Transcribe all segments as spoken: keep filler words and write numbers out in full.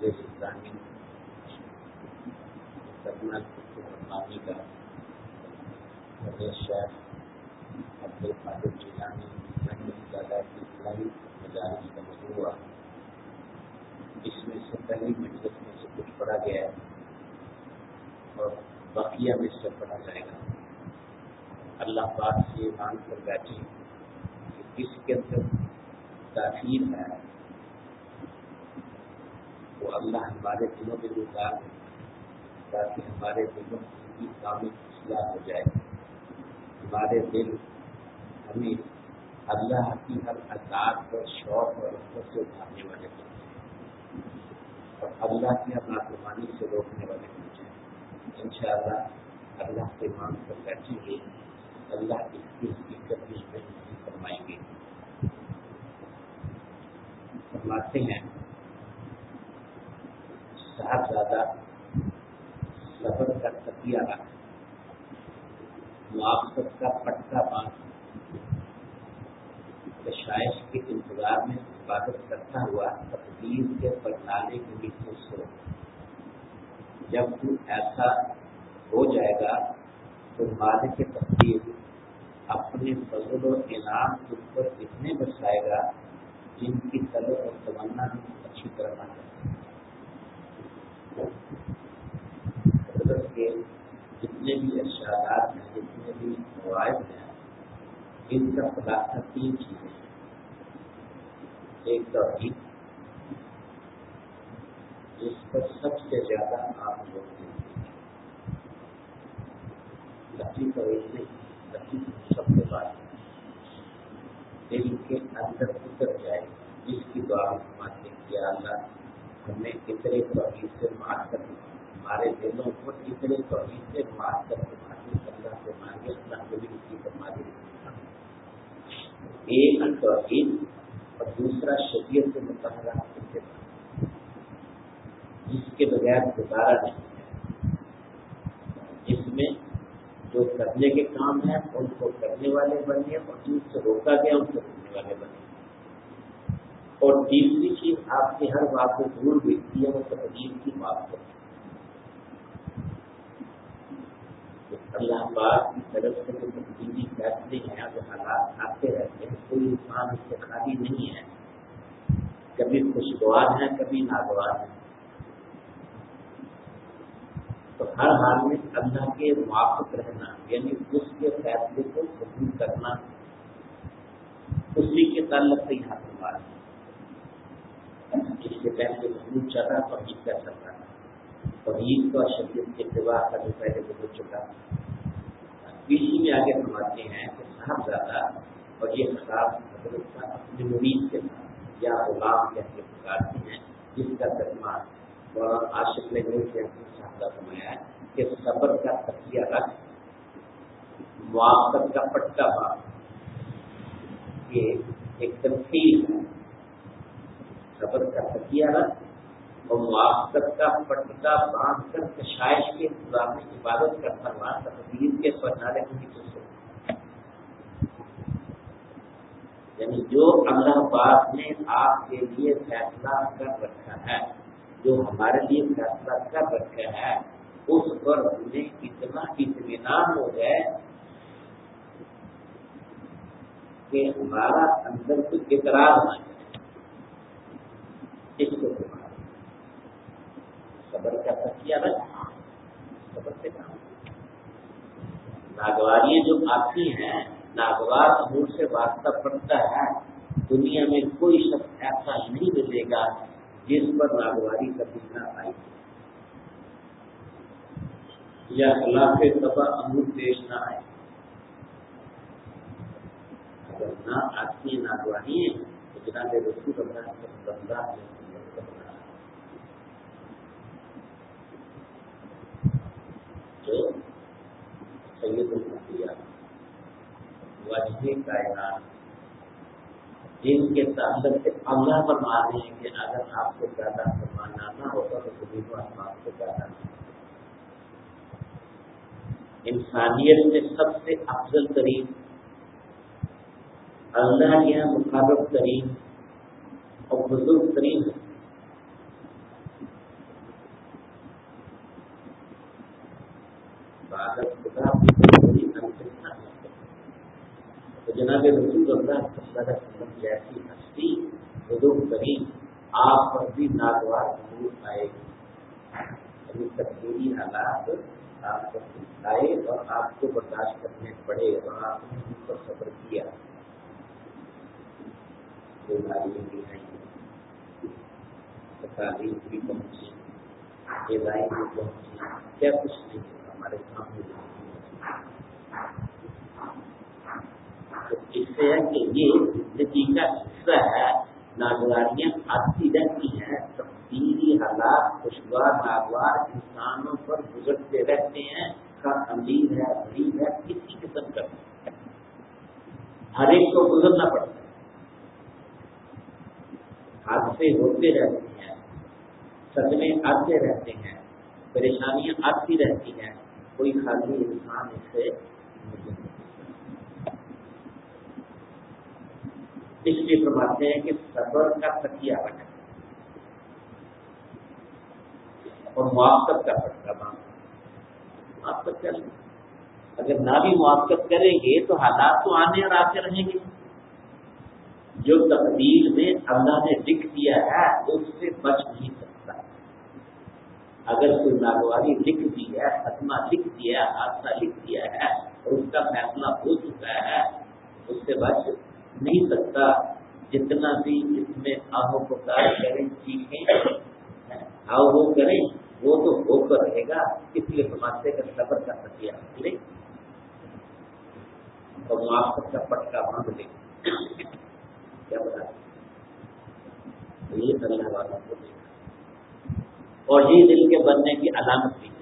معزز اسلامی کرنا فرمانی کا شیخ عبدالقادر جیلانی رحمۃ اللہ کی اسلامی مجالس کا مجموعہ، اس میں سے پہلی مجلس میں سے کچھ پڑھا گیا ہے اور بقیہ میں سے پڑھا جائے گا۔ اللہ پاک سے مان کر بیٹھے کہ جس کے اندر تاخیر ہے وہ اللہ ہمارے دلوں میں اتار دے تاکہ ہمارے دلوں کی کامل اصلاح ہو جائے، ہمارے دل ہمیں اللہ کی ہر اطاعت اور شوق اور رغبت سے اتارنے والے بن جائیں اور اللہ کی ہر نافرمانی سے روکنے والے بن جائیں۔ انشاءاللہ اللہ سے مانگ کر بیٹھیں گے، اللہ کی حقیقت میں ہمیں فرمائیں گے۔ فرماتے ہیں صاحبزادہ صبر کا تکیہ رکھ، معافت کا پٹا باندھ، کشائش کے انتظار میں عبادت کرتا ہوا تقدیر کے پرنالے کے نیچے سو۔ جب تو ایسا ہو جائے گا تو مالک تقدیر اپنے فضل و انعام تجھ پر اتنے برسائے گا جن کی طلب اور تمنا اچھی طرح نہ کرے۔ حضرت کے جتنے بھی ارشادات ہیں، جتنے بھی مواعظ ہیں، ان کا خلاصہ تین چیزیں ہیں۔ ایک توحید، جس پر سب سے زیادہ عام لوگ ہیں، لفظی توحید نہیں، لفظی سب سے بات دل کے اندر اتر جائے، جس کی دعا فرماتے ہیں کہ اللہ ہمیں اتنے توحید سے معاف کر دیں، ہمارے دلوں کو اتنے توحید سے معاف کر دیں، اللہ سے مانگے، اللہ کو بھی اس کی فرما دے۔ ایک توحید اور دوسرا شریعت مطہرہ اتباع، جس کے بغیر گزارا نہیں ہے، جس میں جو کرنے کے کام ہیں ان کو کرنے والے بنے اور جن سے روکا گیا ان سے روکنے والے بنے۔ اور تیسری چیز آپ کی ہر بات کو دور دیکھتی ہے وہ تقدیر کی بات کرتی ہے۔ اللہ پاک کی طرف سے جو تقدیری فیصلے ہیں، جو حالات آتے رہتے ہیں، کوئی انسان اس سے خالی نہیں ہے، کبھی خوشگوار ہیں کبھی ناگوار ہیں۔ تو ہر حال میں اللہ کے موافق رہنا، یعنی اس کے فیصلے کو قبول کرنا، اسی کے تعلق سے یہاں پر بات ہے۔ اس کے پہلے قبول چلا توحید کا چل رہا ہے، توحید کا شریعت کے اتباع کا جو پہلے گزر چکا، اسی میں آگے فرماتے ہیں کہ صاحبزادہ، اور یہ خطاب حضرت کا اپنے مرید کے ساتھ یا غلام کہہ کے پکارتے ہیں، جس کا ترجمہ مولانا عاشق نے مل کے صاحبہ فرمایا ہے کہ صبر کا تکیہ رکھ، معافت کا پٹا باندھ، یہ ایک تنقید ہے۔ صبر کا تکیہ رکھ اور معافت کا پٹا باندھ کر کشائش کے انتظار میں عبادت کرتا ہوا تقدیر کے پرنالے کے نیچے سو۔ یعنی جو اللہ پاک نے آپ کے لیے فیصلہ کر رکھا ہے، جو ہمارے لیے فیصلہ کر رکھا ہے، اس پر ہمیں اتنا اطمینان ہو جائے کہ ہمارا اندر کچھ اعتراض نہ جائے۔ اس کو صبر کا تکیہ رکھ، صبر سے کام۔ ناگواریاں جو آتی ہیں، ناگوار امور سے واسطہ پڑتا ہے، دنیا میں کوئی شخص ایسا نہیں ملے گا جس پر ناگواری کبھی نہ آئی یا خلاف تباہ امور پیش نہ آئے۔ اگر نہ آتی ناگواری ہے تو جناب رسول اللہ صلی اللہ علیہ وسلم جو سید الانبیاء واجب کائنات، جن کے تعلق سے اللہ فرما رہے ہیں کہ اگر آپ کو زیادہ فرمانا نہ ہوگا تو کبھی کو آپ کو زیادہ نہیں۔ انسانیت میں سب سے افضل ترین، اللہ کے یہاں مقرب ترین اور بزرگ ترین جناب رسول اللہ صلی اللہ علیہ وسلم جیسی ہستی حضور کریم آپ پر بھی ناگوار ضرور آئے گی. ابھی تقدیری حالات آپ کو آئے اور آپ کو برداشت کرنے پڑے اور آپ نے ان پر صبر کیا. بیماریاں بھی آئی, تکالیف بھی پہنچی, ہدایت بھی پہنچی, کیا کچھ نہیں ہمارے سامنے. تو اس سے ہے کہ یہ زندگی کا حصہ ہے. ناگواریاں آتی رہتی ہیں, تبدیلی حالات خوشگوار ناگوار انسانوں پر گزرتے رہتے ہیں. کا امیر ہے غریب ہے کسی قسم کا ہر ایک کو گزرنا پڑتا ہے. حادثے ہوتے رہتے ہیں, صدمے آتے رہتے ہیں, پریشانیاں آتی رہتی ہیں. کوئی خالی انسان اس سے نہیں. اس لیے فرماتے ہیں کہ صبر کا تکیہ بنے اور موافقت کا پٹا باندھ. موافقت کر لیں, اگر نہ بھی موافقت کریں گے تو حالات تو آنے اور آتے رہیں گے. جو تقدیر میں اللہ نے لکھ دیا ہے اس سے بچ نہیں سکتا. اگر کوئی ناگواری لکھ دی ہے, خاتمہ لکھ دیا, حادثہ لکھ دیا ہے اور اس کا فیصلہ ہو چکا ہے, اس سے بچ نہیں سکتا. جتنا بھی اس میں آہو پکار کریں, چیخیں, آؤ وہ کریں, وہ تو ہو کر رہے گا. اس لیے سماجتے کا صبر کا تکیہ لے اور موافقت کا پٹکا باندھ لے. کیا بتا یہ اللہ والوں کو دیکھا, اور یہ دل کے بننے کی علامت بھی ہے.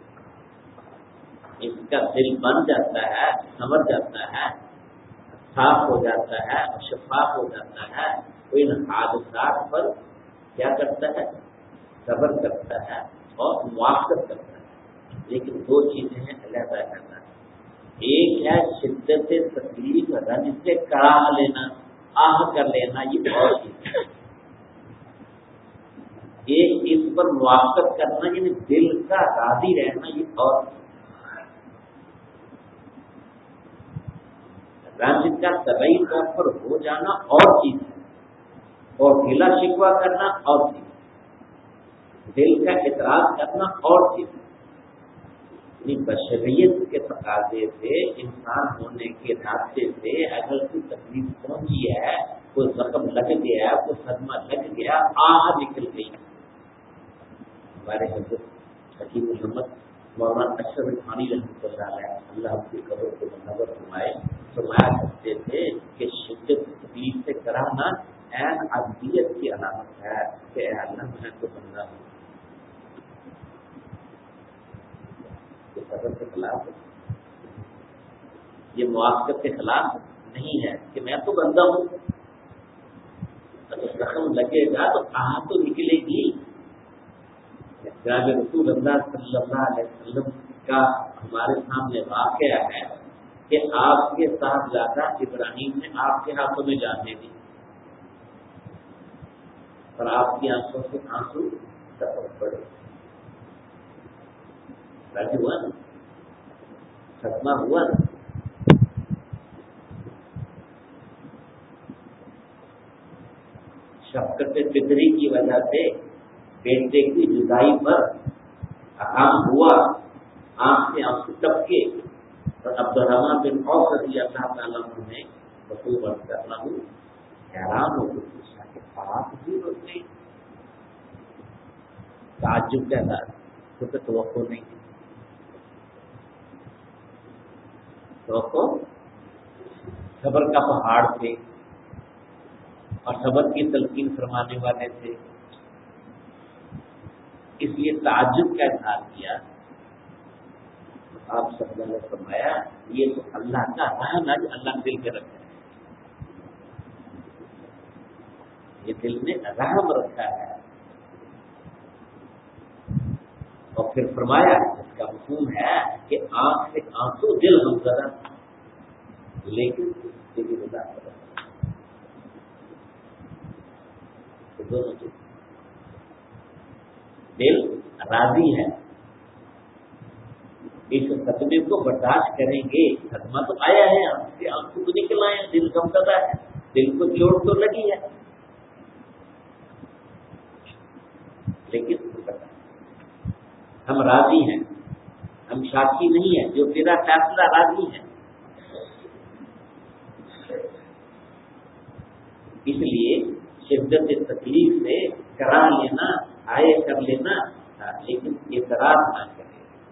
اس کا دل بن جاتا ہے, سمجھ جاتا ہے, صاف ہو جاتا ہے اور شفاف ہو جاتا ہے. تو ان حادثات پر کیا کرتا ہے, صبر کرتا ہے اور موافقت کرتا ہے. لیکن دو چیزیں ہیں علیحدہ علیحدہ. ایک ہے شدت تکلیف رنج سے کراہ لینا, آہ کر لینا, یہ اور چیز ہے. ایک اس پر موافقت کرنا یعنی دل کا راضی رہنا, یہ اور رنج کا طبعی طور پر ہو جانا اور چیز ہے, اور گلا شکوہ کرنا اور چیز ہے, دل کا اعتراض کرنا اور چیز ہے. یعنی بشریت کے تقاضے سے, انسان ہونے کے ناطے سے اگر کوئی تکلیف پہنچی ہے, کوئی زخم لگ گیا, کوئی صدمہ لگ گیا, آہ نکل گئی. ہمارے حضرت حکیم محمد مولانا اشرف رحمانی رحمۃ اللہ علیہ, اللہ کی قبر کو منور فرمائے, فرمایا کرتے تھے کہ شدت تکلیف سے کرانا عین عبدیت کی علامت ہے کہ اے اللہ میں تو بندہ ہوں. یہ صبر کے خلاف ہے, یہ موافقت کے خلاف نہیں ہے کہ میں تو بندہ ہوں. اگر زخم لگے گا تو آہ تو نکلے گی. جناب رسول اللہ صلی اللہ علیہ وسلم کا ہمارے سامنے واقعہ ہے کہ آپ کے صاحبزادہ ابراہیم نے آپ کے ہاتھوں میں جان دے دی اور آپ کی آنکھوں سے آنسو ٹپک پڑے. راضی ہوا نا, ختمہ ہوا نا. شفقت فطری کی وجہ سے بیٹے کی جدائی پر احام ہوا, آنکھ سے آنسو ٹپکے, اور عبد الرحمن بن عوف رضی اللہ تعالیٰ نے رسول اللہ کرنا ہوں حیران ہو گئی کہ آپ بھی روتے, تعجب کا تھا کیونکہ توقع نہیں تھی. توقع صبر کا پہاڑ تھے اور صبر کی تلقین فرمانے والے تھے, اس لیے تعجب کا اظہار کیا. آپ صلی اللہ نے فرمایا یہ تو اللہ کا رحم ہے جو اللہ دل کے رکھا ہے, یہ دل میں رحم رکھا ہے. اور پھر فرمایا اس کا مفہوم ہے کہ آنکھ سے آنسو دل ہم زدہ, لیکن دل رضا کرا. دونوں چیز, دل راضی ہے اس صدمے کو برداشت کریں گے. صدمہ تو آیا ہے, ہم سے آنکھوں کو نکل آئے ہیں, دل کم زدہ ہے, دل کو چوٹ تو لگی ہے, لیکن ہم راضی ہیں, ہم شاکی نہیں ہیں, جو تیرا فیصلہ راضی ہے. اس لیے شدت تکلیف سے کرا لینا, آئے کر لینا, لیکن اعتراض نہ کرے.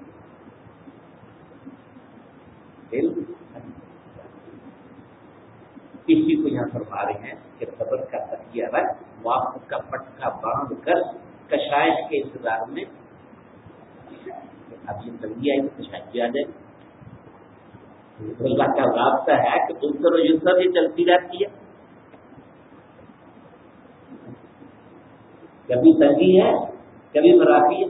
کسی کو یہاں فرما رہے ہیں کہ صبر کا تکیہ رکھ, موافق کا پٹکا باندھ کر کشائش کے انتظار میں. اب یہ تنگی آئی تو کشائش بھی آ جائے. اللہ کا رابطہ ہے کہ تم سے رجسٹر بھی چلتی رہتی ہے. کبھی تنگی ہے, کبھی فراخی ہے,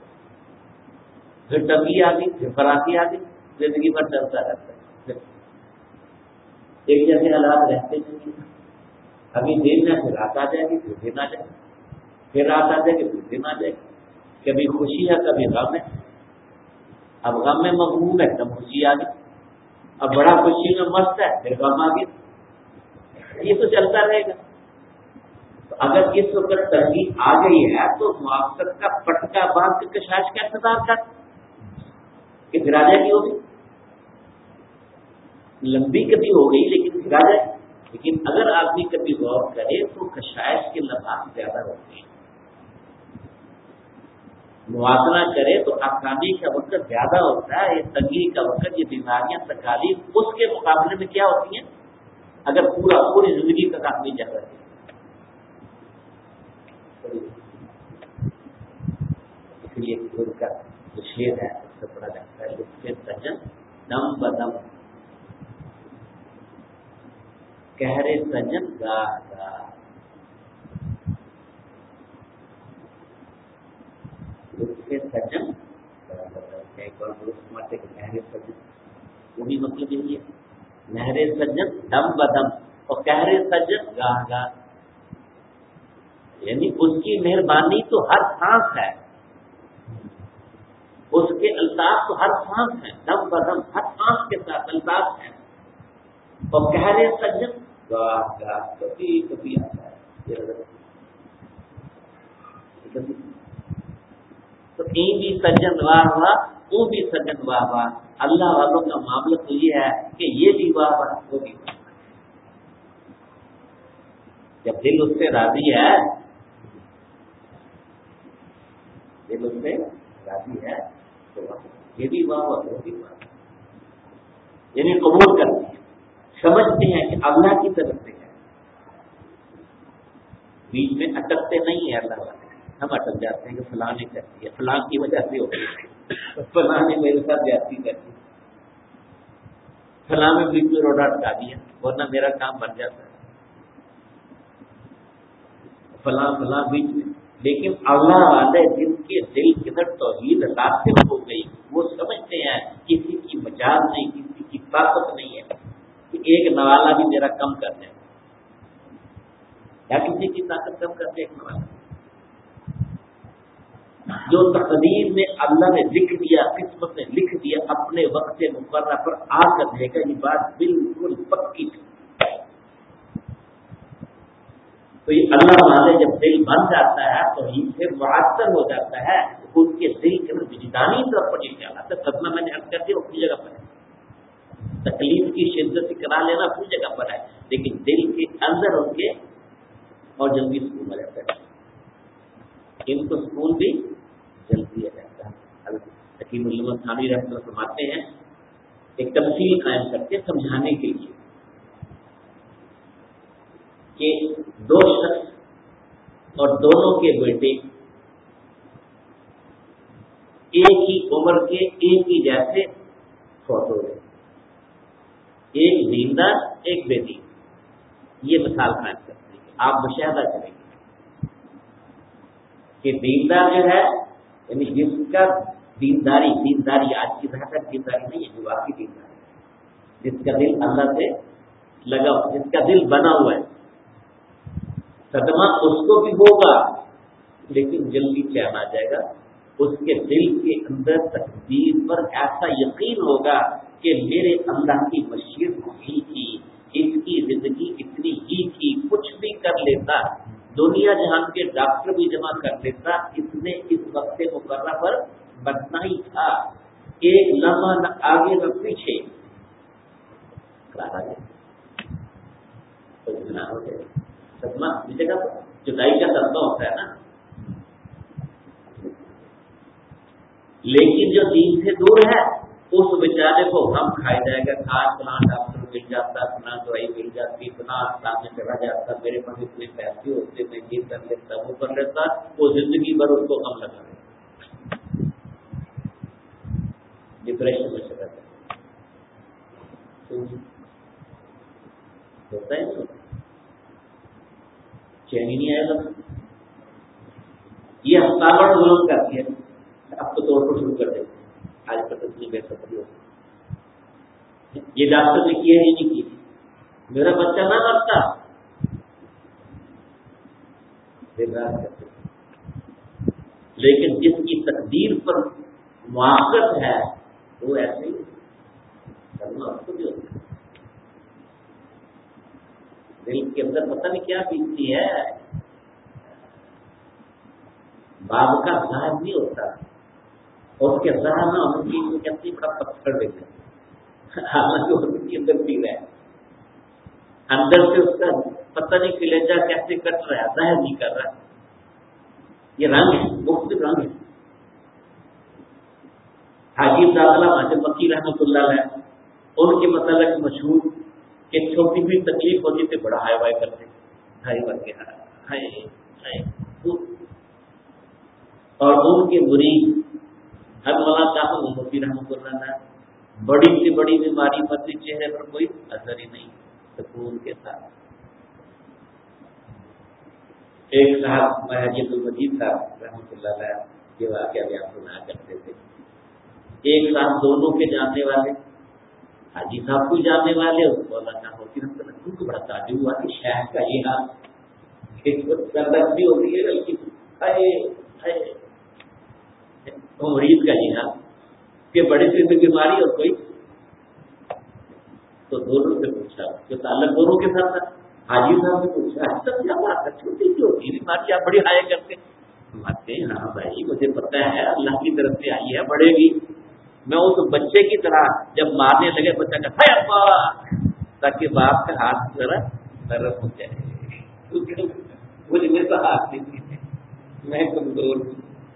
پھر تنگی آ گئی, پھر فراخی آ گئی, زندگی بھر چلتا رہتا ہے. ایک جیسے حالات رہتے نہیں. ابھی دن ہے, پھر رات آ جائے گی, پھر دن آ جائے گی, پھر رات آ جائے گی, پھر دن آ جائے گی. کبھی خوشی ہے, کبھی غم ہے. اب غم میں مغموم ہے, کب خوشی آ گئی. اب بڑا خوشی میں مست ہے, پھر غم آ گئی. یہ تو چلتا رہے گا. تو اگر اس وقت تنگی آ گئی ہے تو موافقت کا پٹکا باندھ کے کشائش کا انتظار کر کہ پھر آ جائے گی. وہ بھی لمبی کبھی ہو گئی لیکن پھر آ جائے. لیکن اگر آدمی کبھی غور کرے تو کشائش کے لمحات زیادہ ہوتے ہیں. موازنہ کرے تو آسانی کا وقت زیادہ ہوتا ہے. یہ تنگی کا وقت, یہ بیماریاں, تکالیف اس کے مقابلے میں کیا ہوتی ہیں اگر پورا پوری زندگی کا آدمی جا رہا ہے. اس لیے ان کا جو شعر ہے اس سے پڑا جاتا ہے, لطف سجن دم بدم کہرے سجن گاہ گاہ. لطف سجن ایک اور درست ماتے کہ کہرے سجن, وہ بھی مطلب یہی ہے. نہرے سجن دم بدم اور کہرے سجن گاہ گاہ, یعنی اس کی مہربانی تو ہر سانس ہے, اس کے الطاف تو ہر سانس ہے. دم بدم ہر سانس کے ساتھ الطاف ہے. اور کہرے سجن گاہ گاہ کبھی کبھی آتا ہے. تو این بھی سجن واہ واہ, وہ بھی سجن واہ واہ. اللہ والوں کا معاملہ تو یہ ہے کہ یہ بھی واہ واہ, وہ بھی واہ. جب دل اس سے راضی ہے, دل اس سے راضی ہے تو یہ بھی واہ واہ, وہ بھی واہ. یعنی قبول کرتے ہیں, سمجھتے ہیں کہ اللہ کی طرف سے ہے, بیچ میں اٹکتے نہیں ہیں. اللہ والے ہم اٹک جاتے ہیں کہ فلاں نے کرتی ہے, فلاں کی وجہ سے ہو گئی, فلاں نے میرے ساتھ جاتی کرتی, فلاں میں بیچ میں روڈا اٹکا دیا ورنہ میرا کام بن جاتا ہے, فلاں فلاں بیچ میں. لیکن اللہ والے جن کے دل کدھر توحید راسخ ہو گئی, وہ سمجھتے ہیں کسی کی مجاز نہیں, کسی کی طاقت نہیں ہے کہ ایک نوالا بھی میرا کم کر دے, یا کسی کی طاقت کم کر دے ایک نوالا. جو تقدیر میں اللہ نے لکھ دیا, قسمت نے لکھ دیا, اپنے وقت مقررہ پر آ کر دے گا, یہ بات بالکل پکی. تو یہ اللہ والے جب دل بن جاتا ہے تو یہ پھر معطر ہو جاتا ہے. ان کے دل کے اندر وجدانی طور پر یہ خیال آتا ہے. صدمہ میں نے عرض کر دیا وہ اپنی جگہ پر ہے, تکلیف کی شدت سے کرا لینا اپنی جگہ پر ہے, لیکن دل کے اندر ان کے اور جلدی سکون آ جاتا ہے. ان کو سکون بھی جلدی آ جاتا ہے. حکیم علامہ تھانوی رحمۃ اللہ فرماتے ہیں, ایک تفصیل قائم کرتے ہیں سمجھانے کے لیے کہ دو شخص اور دونوں کے بیٹے ایک ہی عمر کے ایک ہی جیسے فوت ہو گئے, ایک دیندار ایک بے دین. یہ مثال قائم کرتے ہیں. آپ مشاہدہ کریں گے کہ دیندار جو ہے یعنی جس کا دینداری دینداری آج کی بہتر دینداری نہیں ہے, جو واقعی دینداری, جس کا دل اللہ سے لگا, جس کا دل بنا ہوا ہے. صدمہ اس کو بھی ہوگا لیکن جلدی چین آ جائے گا, اس کے دل کے اندر تقدیر پر ایسا یقین ہوگا کہ میرے اللہ کی مشیت ہی تھی، اس کی زندگی اتنی ہی تھی، کچھ بھی کر لیتا، دنیا جہان کے ڈاکٹر بھی جمع کر لیتا، اس نے اس وقت مقررہ پر بچنا ہی تھا، ایک لمحہ نہ آگے نہ پیچھے کرا دے تو گناہ ہو جائے۔ صدمہ اس جگہ پر جدائی کا صدمہ ہوتا ہے نا، لیکن جو دین سے دور ہے اس بیچارے کو غم کھائی جائے گا، کھانا فلاں ڈاکٹر مل جاتا، فلاں دوائی مل جاتی، فلاں اسلام میں چلا جاتا، میرے پاس اتنے پیسے ہوتے میں یہ کر لیتا وہ کر لیتا، وہ زندگی بھر اس کو غم لگا رہے، ڈپریشن میں چلا جاتا ہوتا ہے نا، چین ہی نہیں آئے گا۔ یہ ہسپتال ظلم کرتی ہے، اب تو توڑ پھوڑ شروع کر دیں، آج تک اتنی بے سفری ہو، یہ ڈاکٹر نے کیا ہی نہیں کی، میرا بچہ نہ مرتا، لیکن جس کی تقدیر پر موافقت ہے وہ ایسے ہی کرنا اس کو بھی ہوتا ہے، دل کے اندر پتہ نہیں کیا بیتتی ہے، باب کا ظاہر نہیں ہوتا، اور اس کے ظاہر نہ ہونے کی کہتی بڑا پتھر دے گا، حالانکہ اس کے اندر بھی ہے، اندر سے اس کا پتہ نہیں کلیجا کیسے کٹ رہا ہے، ظاہر نہیں کر رہا، یہ رنگ ہے، مختلف رنگ ہے۔ حاجی داخلہ ماجد مکی رحمۃ اللہ علیہ ان کے متعلق مشہور کہ چھوٹی بھی تکلیف ہوتی تھی بڑا ہائے وائے کرتے، ہائے وائے ہائے ہائے، اور ان کے مرید ہر مولا کافی مفتی رحمۃ اللہ علیہ بڑی سے بڑی بیماری پر بھی چہرے پر کوئی اثر ہی نہیں، سکون کے ساتھ۔ ایک صاحب محجد المجید صاحب رحمۃ اللہ علیہ یہ واقعہ بیان سنایا کرتے تھے، ایک صاحب دونوں کے جاننے والے، حاجی صاحب کو جاننے والے، مولانا مفتی رحمۃ اللہ علیہ کو بڑا تعجب ہوا کہ شہر کا یہ حال، بھی ہوتی ہے بلکہ مریض کا یہ حال کہ بڑی سی بیماری اور کوئی، تو دونوں سے پوچھا جو تعلق دونوں کے ساتھ تھا، حاجی صاحب سے پوچھا سب کیا بات ہے، چھوٹی سی ہوتی ہے بیماری آپ بڑی ہائے کرتے ہیں، ہاں بھائی مجھے پتہ ہے اللہ کی طرف سے آئی ہے بڑھے گی، میں اس بچے کی طرح جب مارنے لگے بچہ کا ابا تاکہ باپ کا ہاتھ ذرا نرم ہو جائے، مجھ میں تو ہاتھ نہیں، میں کمزور ہوں،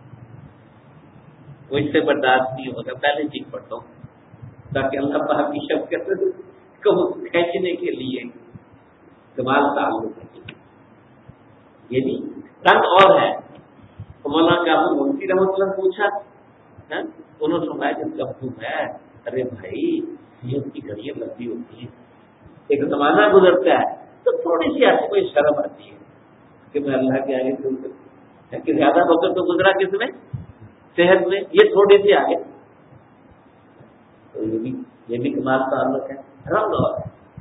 مجھ سے برداشت نہیں ہوگا، پہلے چیز پڑھتا ہوں تاکہ اللہ پاک کی شفقت کو کھینچنے کے لیے کمال تعلق ہے، یہ بھی رنگ اور ہے۔ مولانا کافی مفتی رحمۃ اللہ پوچھا، انہوں نے سنایا جس کا حکم ہے، ارے بھائی یہ کی گھڑیاں لمبی ہوتی ہیں، ایک زمانہ گزرتا ہے تو تھوڑی سی ایسی کوئی شرم آتی ہے کہ میں اللہ کے آگے سن سکتا کہ زیادہ وقت تو گزرا کس میں، صحت میں، یہ تھوڑی سی آگے، تو یہ بھی یہ بھی کمال تعلق ہے، رنگ اور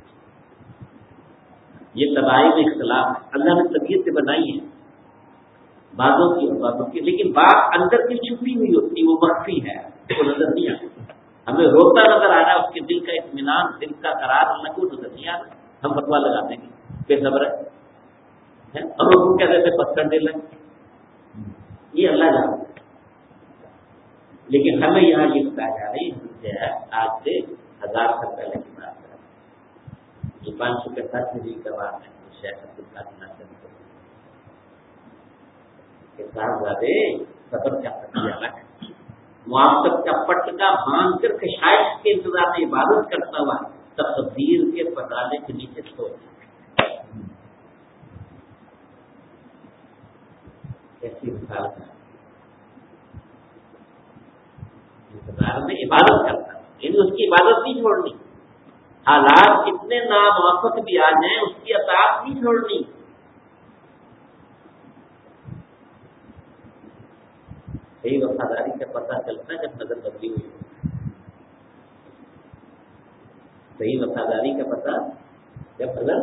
یہ تباہی میں اختلاف ہے، اللہ نے طبیعت سے بنائی ہے باتوں کی اور باتوں کی، لیکن بات اندر کی چھپی ہوئی ہوتی ہے، وہ مخفی ہے، وہ نظر نہیں آتی، ہمیں روتا نظر آ رہا ہے، اس کے دل کا اطمینان، دل کا قرار اللہ کو نظر نہیں آ رہا، ہم فتوا لگا دیں گے بے صبر ہے، اور وہ کہتے تھے پتھر دے لیں، یہ اللہ جانتا ہے، لیکن ہمیں یہاں یہ بتایا جا رہی ہے آج سے ہزار سال پہلے کی بات ہے، یہ پانچ سو کے ساتھ میں کا بات ہے، شیخ عبد القادر صاحبزادے سفر کا الگ معافت کا پٹ کا باندھ کر خشائش کے انتظار میں عبادت کرتا ہوا تقدیر کے پتالے کے نیچے سو ایسی مثال ہے، انتظار میں عبادت کرتا لیکن اس کی عبادت نہیں چھوڑنی، حالات کتنے ناموافق بھی آ جائیں اس کی اطاعت نہیں چھوڑنی، صحیح وفاداری کا پتہ چلتا ہے جب نظر بدلی ہوئی، صحیح وفاداری کا پتہ جب نظر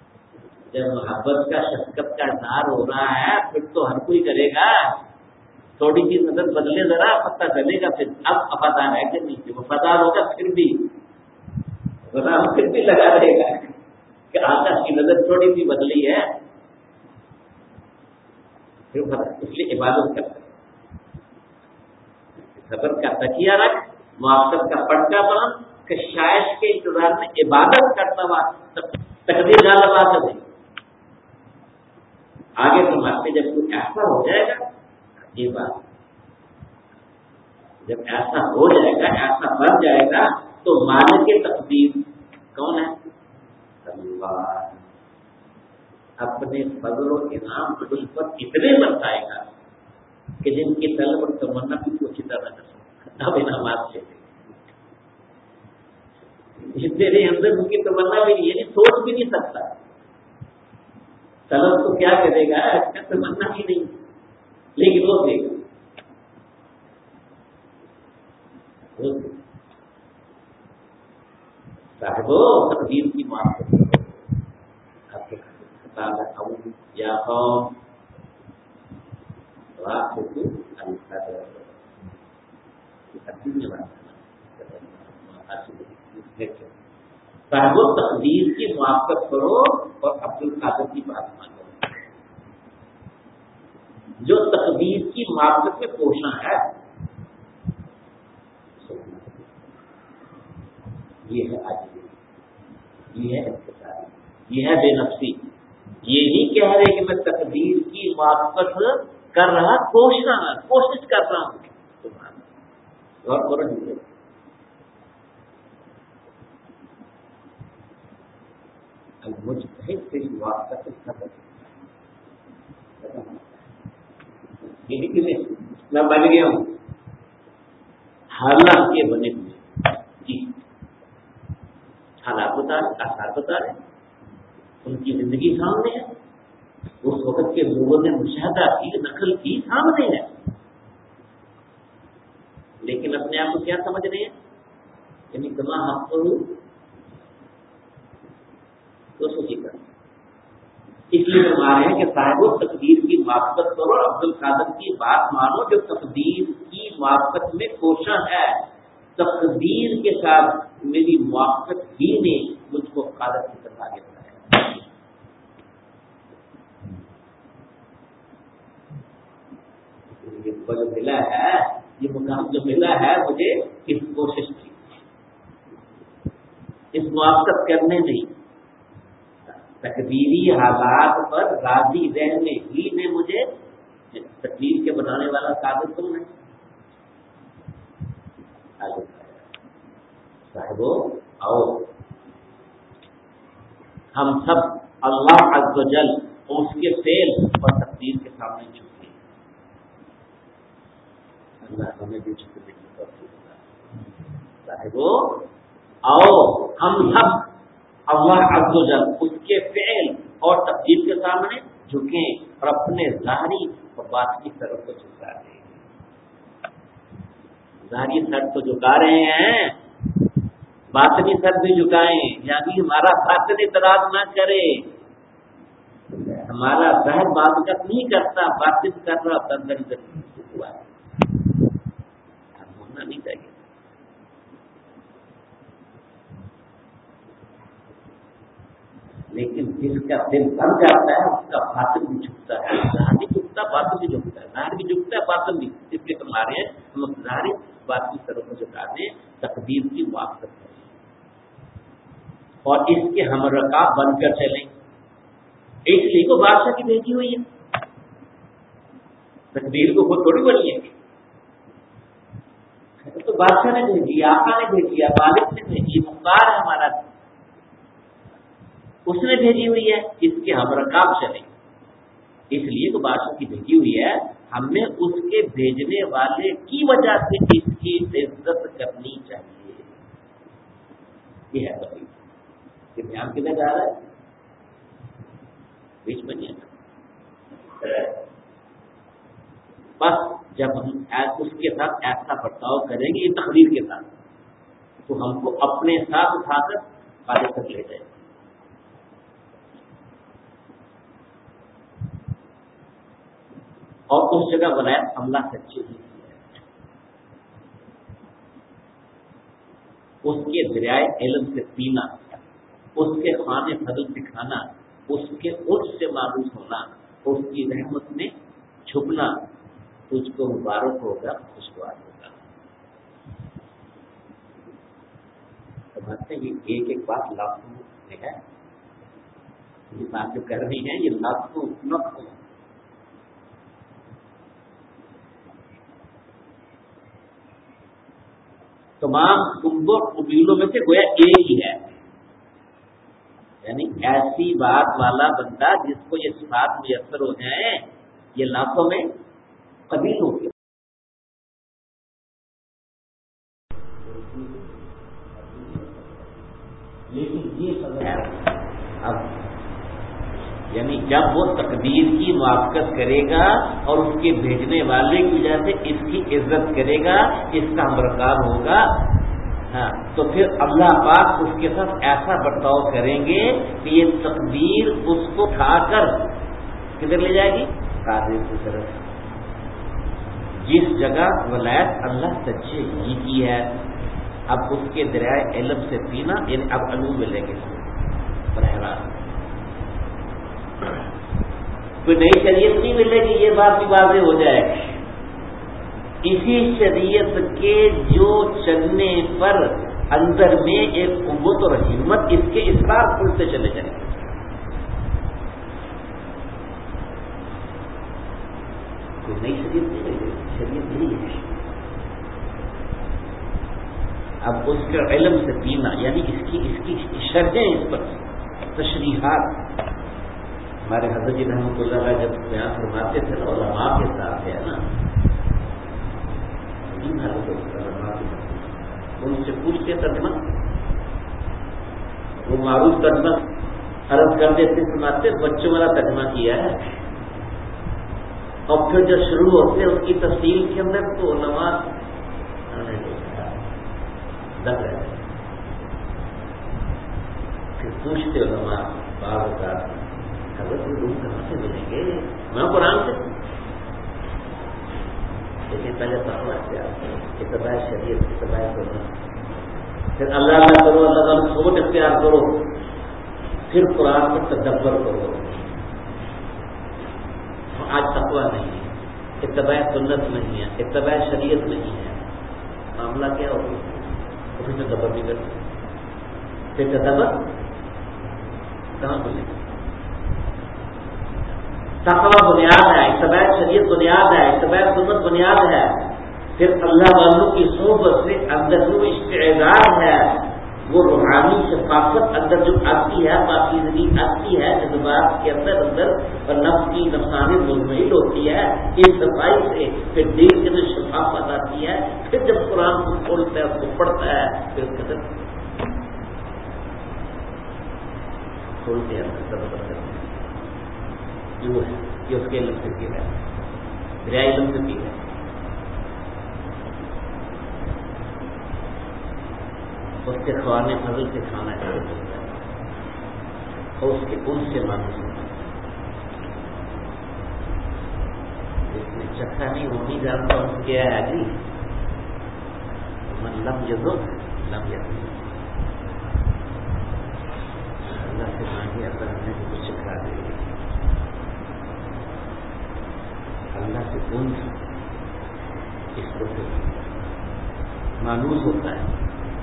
جب محبت کا شفقت کا اظہار ہو رہا ہے پھر تو ہر کوئی کرے گا، تھوڑی سی نظر بدلے ذرا پتہ چلے گا پھر اب وفادار ہے کہ نہیں. وہ وفادار ہوگا پھر بھی ورنہ پھر بھی لگا رہے گا کہ آقا کی نظر تھوڑی سی بدلی ہے. اس لیے عبادت کرتا ہے. صبر کا تکیہ رکھ، معافرت کا پٹکا باندھ کہ شاید کے انتظار میں عبادت کرتا ہوا تقدیر غالب آ سکے. آگے فرماتے جب کچھ ایسا ہو جائے گا، یہ بات جب ایسا ہو جائے گا، ایسا بن جائے گا تو مالک تقدیر کون ہے؟ اللہ. اپنے فضل و انعام عدل پر اتنے برسائے گا کہ جن کی طلب اور تمنا بھی پوچھی طرح کر سکتا اب انعامات سے تیرے اندر ان کی تمنا بھی نہیں، یعنی سوچ بھی نہیں سکتا. طلب تو کیا کرے گا، اچھا تمنا بھی نہیں، لیکن وہ دے گا. صاحبو تقدیر کی معافرت کرو. آپ کے خطاب یا قوم واقعی القدر صاحب تقدیر کی موافقت کرو اور عبد القادر کی بات مانو. جو تقدیر کی موافقت میں کوشاں ہے یہ ہے عاجزی، یہ ہے انکساری، یہ ہے بے نفسی. یہ نہیں کہہ رہے کہ میں تقدیر کی موافقت کر رہا کوشاں کوشش کر رہا ہوں. اور کرو مجتہد سے موافقت میں بن گیا ہوں حالات کے بنے ہوئے. جی حالات بتا رہے، آثار بتا رہے، ان کی زندگی سامنے ہے، اس وقت کے لوگوں نے مشاہدہ کی، نقل کی، سامنے ہے. لیکن اپنے آپ کو کیا سمجھ رہے ہیں؟ یعنی کما حق کروں تو سوچی کر. اس لیے فرما رہے ہیں کہ صاحب تقدیر کی موافقت کرو، عبد القادر کی بات مانو جو تقدیر کی موافقت میں کوشاں ہے. تقدیر کے ساتھ میری موافقت ہی نے مجھ کو قادر کی طرف آگے بڑھایا. یہ بل ملا ہے، یہ مقام جو ملا ہے مجھے اس کوشش کی، اس موافقت کرنے نہیں، تقدیری حالات پر راضی رہنے ہی نے مجھے تقدیر کے بنانے والا قادر کون ہے؟ صاحبو آؤ ہم سب اللہ عز و جل اس کے فعل اور تقدیر کے سامنے جھکے. اللہ ہمیں بھی جھکنے کی توفیق دے. صاحبو آؤ ہم سب اللہ عز و جل اس کے فعل اور تقدیر کے سامنے جھکیں اور اپنے ظاہری اور باطنی طرف کو جھکا دیں. ظاہری سر تو جھکا رہے ہیں، باطنی سر بھی جھکائیں. یعنی ہمارا باطن اعتراض نہ کرے، ہمارا ظاہر بات نہیں کرتا، باطن کر رہا تندر ہوا ہے. ہونا نہیں چاہیے. لیکن جس کا دل بن جاتا ہے اس کا باطن بھی جھکتا ہے. ظاہر بھی جھکتا، باطن بھی جھکتا ہے. ظاہر بھی جھکتا ہے، باطن بھی. اس لیے ہم رہے ہیں ہم ظاہر باطنی طرف کو جھکا دیں، تقدیر کی موافقت کریں اور اس کے ہم رکاب بن کر چلیں. اس لیے کو بادشاہ کی بھیجی ہوئی ہے، تقدیر کو خود تھوڑی بنی ہے. تو بادشاہ نے بھیجی، آقا نے بھیجی، مالک نے بھیجی، مختار ہے ہمارا، اس نے بھیجی ہوئی ہے، اس کے ہم رکاب چلیں. اس لیے تو بادشاہ کی بھیجی ہوئی ہے، ہمیں اس کے بھیجنے والے کی وجہ سے اس کی عزت کرنی چاہیے. یہ ہے تقدیر. یہ دھیان کدھر جا رہا ہے؟ بیچ میں نہیں ہے. بس جب ہم اس کے ساتھ ایسا برتاؤ کریں گے تقدیر کے ساتھ تو ہم کو اپنے ساتھ اٹھا کر آگے تک لے جائے. اور اس جگہ ولایت اللہ سچے ہی ہے، اس کے دریائے علم سے پینا، اس کے خانے فضل سے کھانا، اس کے عرف سے معروف ہونا، اس کی رحمت میں چھپنا، تجھ کو مبارک ہوگا، خوشگوار ہوگا۔ سمجھتے ہیں یہ ایک ایک بات لاکھوں میں ہے، یہ بات جو کر رہی ہیں یہ لاکھوں لاکھوں تمام کنبوں قبیلوں میں سے گویا ایک ہی ہے، یعنی ایسی بات والا بندہ جس کو یہ صفات میسر ہو جائیں یہ لاکھوں میں قبیل ہو گیا۔ لیکن یہ سب ہے اب، یعنی جب وہ تقدیر کی موافقت کرے گا اور اس کے بھیجنے والے کی وجہ سے اس کی عزت کرے گا، اس کا ہمرکاب ہوگا، ہاں تو پھر اللہ پاک اس کے ساتھ ایسا برتاؤ کریں گے کہ یہ تقدیر اس کو اٹھا کر کدھر لے جائے گی؟ قادر کی طرف، جس جگہ ولایت اللہ سچے ہی کی ہے۔ اب اس کے دریائے علم سے پینا، یعنی اب علوم ملے گے براہ راست، کوئی نئی شریعت نہیں ملے گی، یہ بات بھی واضح ہو جائے۔ اسی شریعت کے جو چلنے پر اندر میں ایک قوت اور ہمت اس کے اس بار کھلتے چلے جائیں گے۔ کوئی نئی شریعت نہیں ملے گی، شریعت نہیں ہے۔ اب اس کے علم سے پینا، یعنی اس کی اس کی شرحیں، اس پر تشریحات، ہمارے حضرت جی رحمۃ اللہ علیہ جب بیان فرماتے تھے نا علماء کے ساتھ ہے نا، ان سے پوچھتے ترجمہ، وہ معروف ترجمہ عرض کر دیتے، سناتے بچوں والا ترجمہ کیا ہے، اور پھر جب شروع ہوتے اس کی تفصیل کے اندر تو علماء لگ رہے تھے، پھر پوچھتے علماء بعض اوقات حضرت میں لوگ کہاں سے ملیں گے؟ میں قرآن سے، لیکن پہلے تقوی اختیار کرو، اتباع شریعت، اتباع سنت، پھر اللہ اللہ کرو، اللہ تعالیٰ سوچ اختیار کرو، پھر قرآن پر تدبر کرو۔ آج تقوی نہیں ہے، اتباع سنت نہیں ہے، اتباع شریعت نہیں ہے، معاملہ کیا ہوگا؟ پھر تدبر بھی کرو، پھر تدبر کہاں بولے؟ تقوی بنیاد ہے، اتباع شریعت بنیاد ہے، اتباع سنت بنیاد ہے، پھر اللہ والوں کی صحبت سے اندر جو استعداد ہے، وہ روحانی ثقافت اندر جو آتی ہے، پاکیزگی آتی ہے جذبات کے اندر اندر اور نفس کی نفسانی مزمحل ہوتی ہے، اس صفائی سے پھر دل کے اندر شفافت آتی ہے، پھر جب قرآن کو کھولتا ہے، اس کو پڑھتا ہے، پھر اس کے اندر کھولتے ہیں، تدبر کرتے ہیں، جو ہے یہ اس کے علم سے کی ہے، دریائے علم سے کی ہے۔ اس کے خوانے فضل سے کھانا چاہیے اور اس کے ان سے مانوس ہونا، جس میں چکھا نہیں وہ نہیں جانتا ہوں کیا ہے جی، من لم یذق لم یذق، اللہ سے مانگے اللہ نے کچھ چکھا دے، اللہ سے ان اس کو مانوس ہوتا ہے،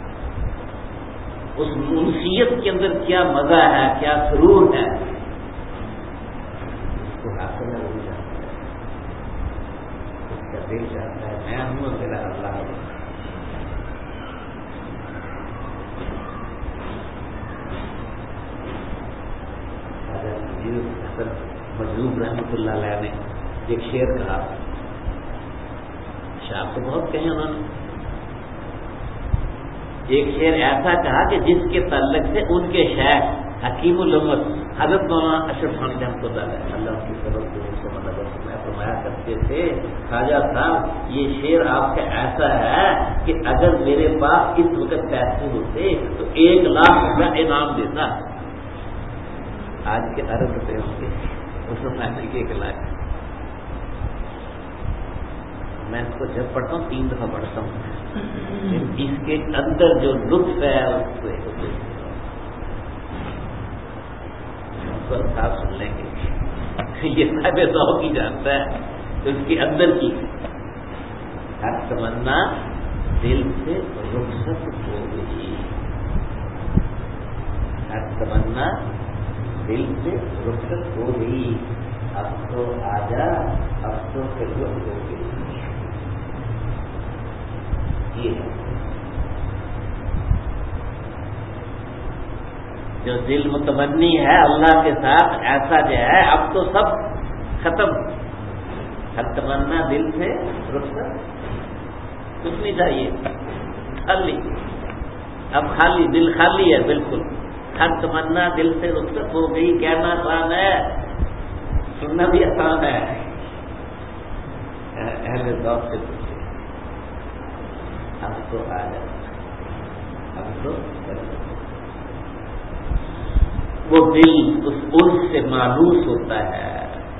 اس منسیت کے اندر کیا مزہ ہے، کیا سرور ہے، اس کو حاصل ہے وہی جانتا ہے، اس کا دل چاہتا ہے میں ہوں اور میرا اللہ ہے۔ مجلوب رحمۃ اللہ علیہ نے ایک شعر کہا، شاپ تو بہت کہیں انہوں نے، ایک شعر ایسا کہا کہ جس کے تعلق سے ان کے شیخ حکیم الامت حضرت مولانا اشرف خان رحمۃ اللہ علیہ اللہ کی طرف سے مدد میں فرمایا کرتے تھے، خواجہ صاحب یہ شعر آپ کا ایسا ہے کہ اگر میرے پاس اس وقت پیسے ہوتے تو ایک لاکھ روپیہ انعام دیتا، آج کے ارب روپے ہوں گے اس میں پیسے کے ایک لاکھ، میں اس کو جب پڑھتا ہوں تین دفعہ پڑھتا ہوں، اس کے اندر جو لطف ہے اس کو الفاظ سن لیں گے، یہ صاحب ذوق کی جانتا ہے تو اس کے اندر کی ہر تمنا دل سے رخصت ہو گئی، ہر تمنا دل سے رخصت ہو گئی، اب تو آجا، اب تو خدمت ہو گئی۔ یہ ہے جو دل متمنی ہے اللہ کے ساتھ، ایسا جو ہے اب تو سب ختم، ہر تمنا دل سے رخصت، کچھ نہیں چاہیے، خالی، اب خالی، دل خالی ہے بالکل، ہر تمنا دل سے رخصت ہو گئی۔ کہنا آسان ہے، سننا بھی آسان ہے، اہل ذوق سے پوچھے، اب تو آ جائے، اب تو وہ دل اس انس سے مانوس ہوتا ہے،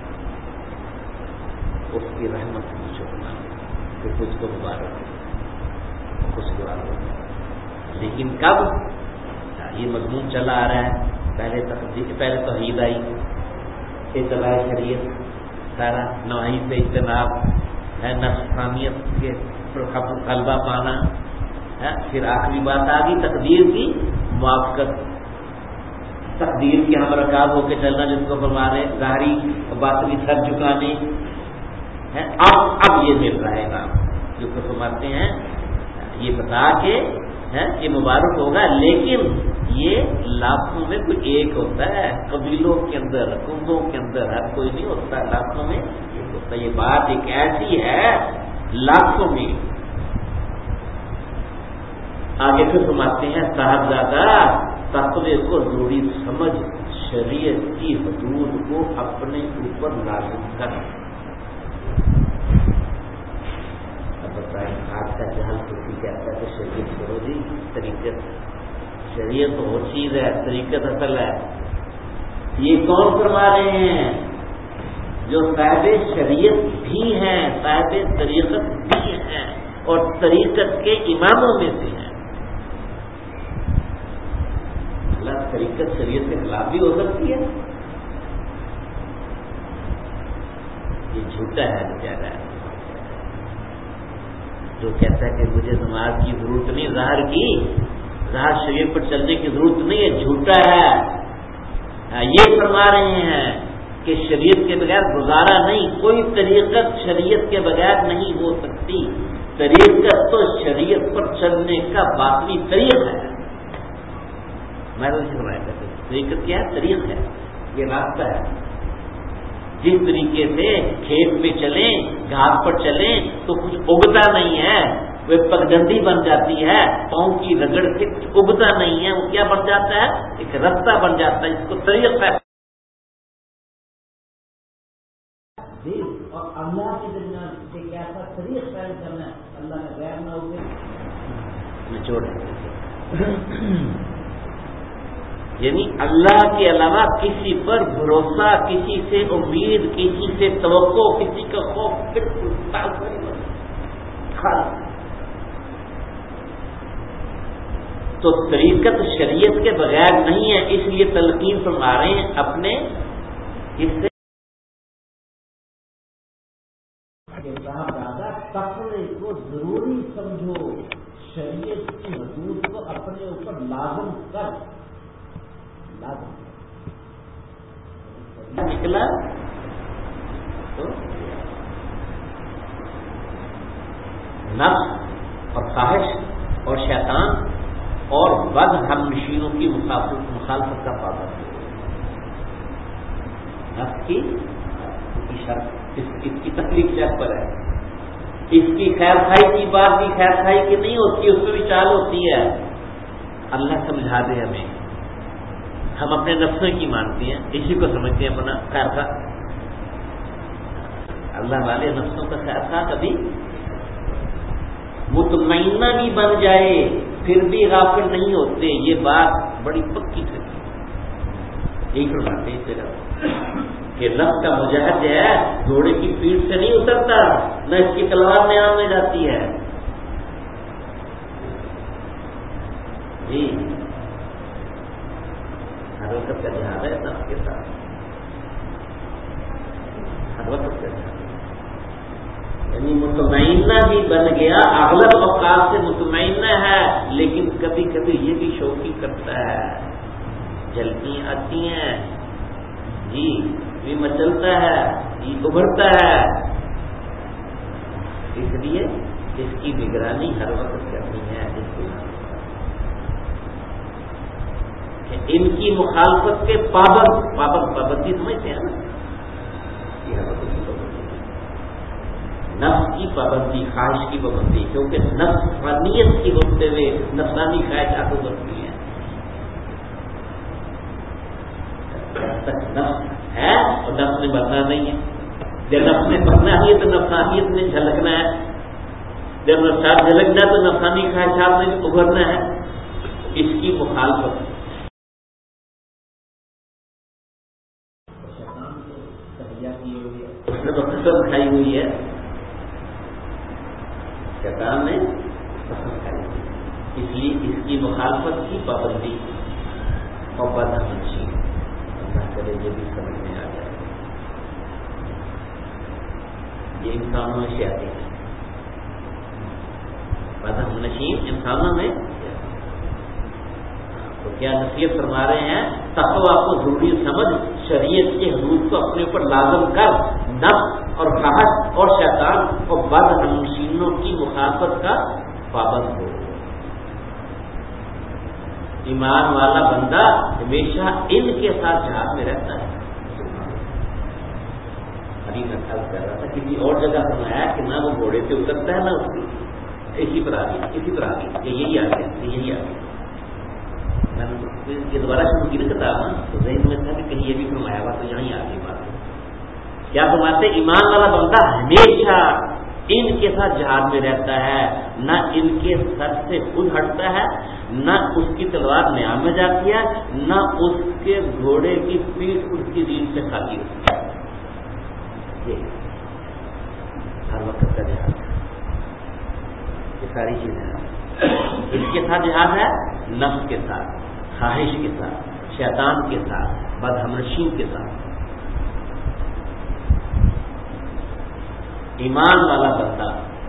اس کی رحمت پوچھو نا کہ کچھ کو مبارک ہو، خوشگوار ہو، لیکن کب؟ یہ مضمون چلا آ رہا ہے، پہلے تقدیر، پہلے توحید آئی، اطلاع شریعت، سارا نواحی سے اجتناب ہے، نفسانیت کے غلبہ پانا ہے، پھر آخری بات آ گئی تقدیر کی موافقت، تقدیر کی ہم رکاب ہو کے چلنا، جس کو فرما رہے ظاہری باطنی سر جھکانے ہے۔ اب اب یہ مل رہا ہے نام جو کہ فرماتے ہیں، یہ بتا کے ہے یہ مبارک ہوگا، لیکن یہ لاکھوں میں کوئی ایک ہوتا ہے، قبیلوں کے اندر، کنبوں کے اندر ہر کوئی نہیں ہوتا، لاکھوں میں ایک ہوتا ہے۔ یہ بات ایک ایسی ہے لاکھوں میں۔ آگے پھر فرماتے ہیں صاحبزادہ تقوی کو ضروری سمجھ، شریعت کی حدود کو اپنے اوپر لازم کر۔ اب بتائیں آج کا جہل کسی کہتا ہے کہ شریعت کرو جی، طریقت، شریعت تو وہ چیز ہے، طریقت اصل ہے۔ یہ کون فرما رہے ہیں؟ جو صاحب شریعت بھی ہیں، صاحب طریقت بھی ہیں، اور طریقت کے اماموں میں سے ہیں۔ اللہ طریقت شریعت کے خلاف بھی ہو سکتی ہے، یہ جھوٹا ہے بیچارہ جو کہتا ہے کہ مجھے نماز کی ضرورت نہیں، ظاہر کی، ظاہر شریعت پر چلنے کی ضرورت نہیں ہے، جھوٹا ہے۔ یہ فرما رہے ہیں کہ شریعت کے بغیر گزارا نہیں، کوئی طریقت شریعت کے بغیر نہیں ہو سکتی، طریقت تو شریعت پر چلنے کا باقی طریق ہے۔ میں تو اسے فرمایا کرتا ہوں طریقت کیا ہے؟ طریق ہے، یہ راستہ ہے۔ جس طریقے سے کھیت پہ چلیں، گھاس پر چلیں تو کچھ اگتا نہیں ہے، وہ پگڈنڈی بن جاتی ہے، پاؤں کی رگڑ سے اگتا نہیں ہے، وہ کیا بن جاتا ہے؟ ایک راستہ بن جاتا ہے، اس کو طریق ہے۔ اور اللہ کے درمیان ایک ایسا طریق قائم کرنا ہے اللہ نے غیر نہ ہوگے نچوڑ، یعنی اللہ کے علاوہ کسی پر بھروسہ، کسی سے امید، کسی سے توقع، کسی کا خوف بالکل خاص۔ تو طریقت شریعت کے بغیر نہیں ہے، اس لیے تلقین فرما رہے ہیں اپنے حصے تقوی کو ضروری سمجھو، شریعت کی حدود کو اپنے اوپر لازم کر، لازم نکلا تو نفس اور خواہش اور شیطان اور بد ہم نشینوں کی مخالفت کا پابند ہے۔ نفس کی شرط اس کی تکلیف شرط پر ہے، اس کی خیر خائی کی بات بھی خیر خائی کی نہیں ہوتی، اس میں بھی چال ہوتی ہے۔ اللہ سمجھا دے ہمیں، ہم اپنے نفسوں کی مانتے ہیں، اسی کو سمجھتے ہیں اپنا خیر خواہ۔ اللہ والے نفسوں کا خیر خواہ کبھی مطمئنہ بھی بن جائے پھر بھی غافل نہیں ہوتے، یہ بات بڑی پکی ہے۔ یہی فرماتے ہیں پھر کہ نفس کا مجاہد جو ہے گھوڑے کی پیٹھ سے نہیں اترتا، نہ اس کی تلوار نیام میں جاتی ہے. جی ہر وقت کا جہاد ہے نفس کے ساتھ، ہر وقت کا جہاد، یعنی مطمئنہ بھی بن گیا، اغلب اوقات سے مطمئنہ ہے، لیکن کبھی کبھی یہ بھی شوقی کرتا ہے، جلتی آتی ہیں جی، یہ مچلتا ہے، یہ ابھرتا ہے. اس لیے اس کی نگرانی ہر وقت کرنی ہے. اس کی ان کی مخالفت کے پابند پابند پابندی سمجھتے ہیں نا، یہ ہر وقت کی پابندی، نفس کی پابندی، خواہش کی پابندی، کیونکہ نفس فانیت کی ہوتے ہوئے نفسانی خواہشات ابھرتی ہیں. جب تک نفس ہے اور نفس نے مرنا نہیں ہے. جب نفس نے مرنا ہے تو نفسانیت نے جھلکنا ہے، جب نفسات جھلکنا ہے تو نفسانی خواہشات نے ابھرنا ہے. اس کی مخالفت اس نے تو قسم کھائی ہوئی ہے، شیطان نے قسم کھائی ہوئی ہے، اس لیے اس کی مخالفت کی پابندی اور بدہمشی اللہ کرے یہ بھی سمجھ میں آ جائے. یہ انسانوں میں سے آتی ہے، بدہمشین انسانوں میں. تو کیا نصیحت فرما رہے ہیں؟ تقویٰ کو ضروری سمجھ، شریعت کے حدود کو اپنے اوپر لازم کر، نفس اور خواہش اور شیطان اور بدہمشینوں کی مخالفت کا پابند ہو. ایمان والا بندہ ہمیشہ ان کے ساتھ جہاد میں رہتا ہے. ابھی میں خیال کر رہا تھا کسی اور جگہ فرمایا کہ نہ وہ گھوڑے سے اترتا ہے نہ اس کی، اسی پر آ گئی اسی پر آ گئی کہ یہی آ گیا یہی آ گیا. یہ دوبارہ شروع کی نا کتاب نا، تو ذہن میں تھا کہ کہیں یہ بھی فرمایا ہوا تو یہاں آ گئی بات. کیا فرماتے؟ ایمان والا بندہ ہمیشہ ان کے ساتھ جہاد میں رہتا ہے، نہ ان کے سر سے خود ہٹتا ہے، نہ اس کی تلوار نیام میں جاتی ہے، نہ اس کے گھوڑے کی پیٹھ اس کی ریڑھ سے خالی ہوتی ہے. یہ ہر وقت کا جہاد ہے. یہ ساری چیزیں اس کے ساتھ جہاد ہے، نفس کے ساتھ، خواہش کے ساتھ، شیطان کے ساتھ، بدہمشی کے ساتھ. ایمان والا بندہ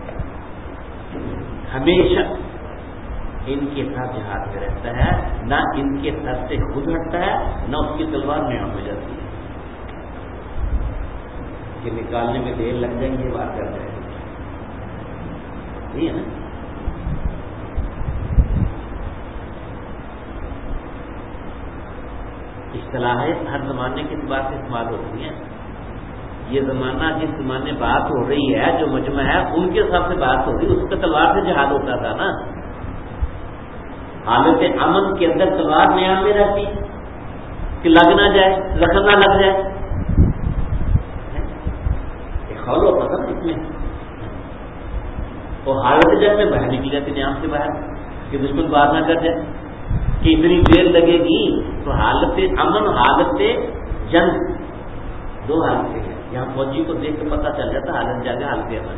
ہمیشہ ان کے ساتھ جہاد میں رہتا ہے، نہ ان کے سر سے خود ہٹتا ہے، نہ اس کی تلوار نیام میں جاتی ہے. کہ نکالنے میں دیر لگ جائے گی، بات کر جائے گی. ٹھیک ہے نا؟ اصطلاحیں ہر زمانے کے اعتبار سے استعمال ہوتی ہیں. یہ زمانہ جس زمانے بات ہو رہی ہے، جو مجمع ہے ان کے حساب سے بات ہو رہی ہے. اس کا تلوار سے جہاد ہوتا تھا نا. حالت امن کے اندر تلوار نیام میں رہتی کہ لگ نہ جائے، زخم نہ لگ جائے. ایک خول ہوتا تھا اس میں. وہ حالت جنگ میں باہر نکل جاتی نیام سے باہر کہ دشمن بات نہ کر جائے کہ اتنی دیر لگے گی. تو حالت امن، حالت جنگ، دو حالتیں ہیں. یہاں فوجی کو دیکھ کے پتہ چل جاتا حالت جنگ، حالت امن.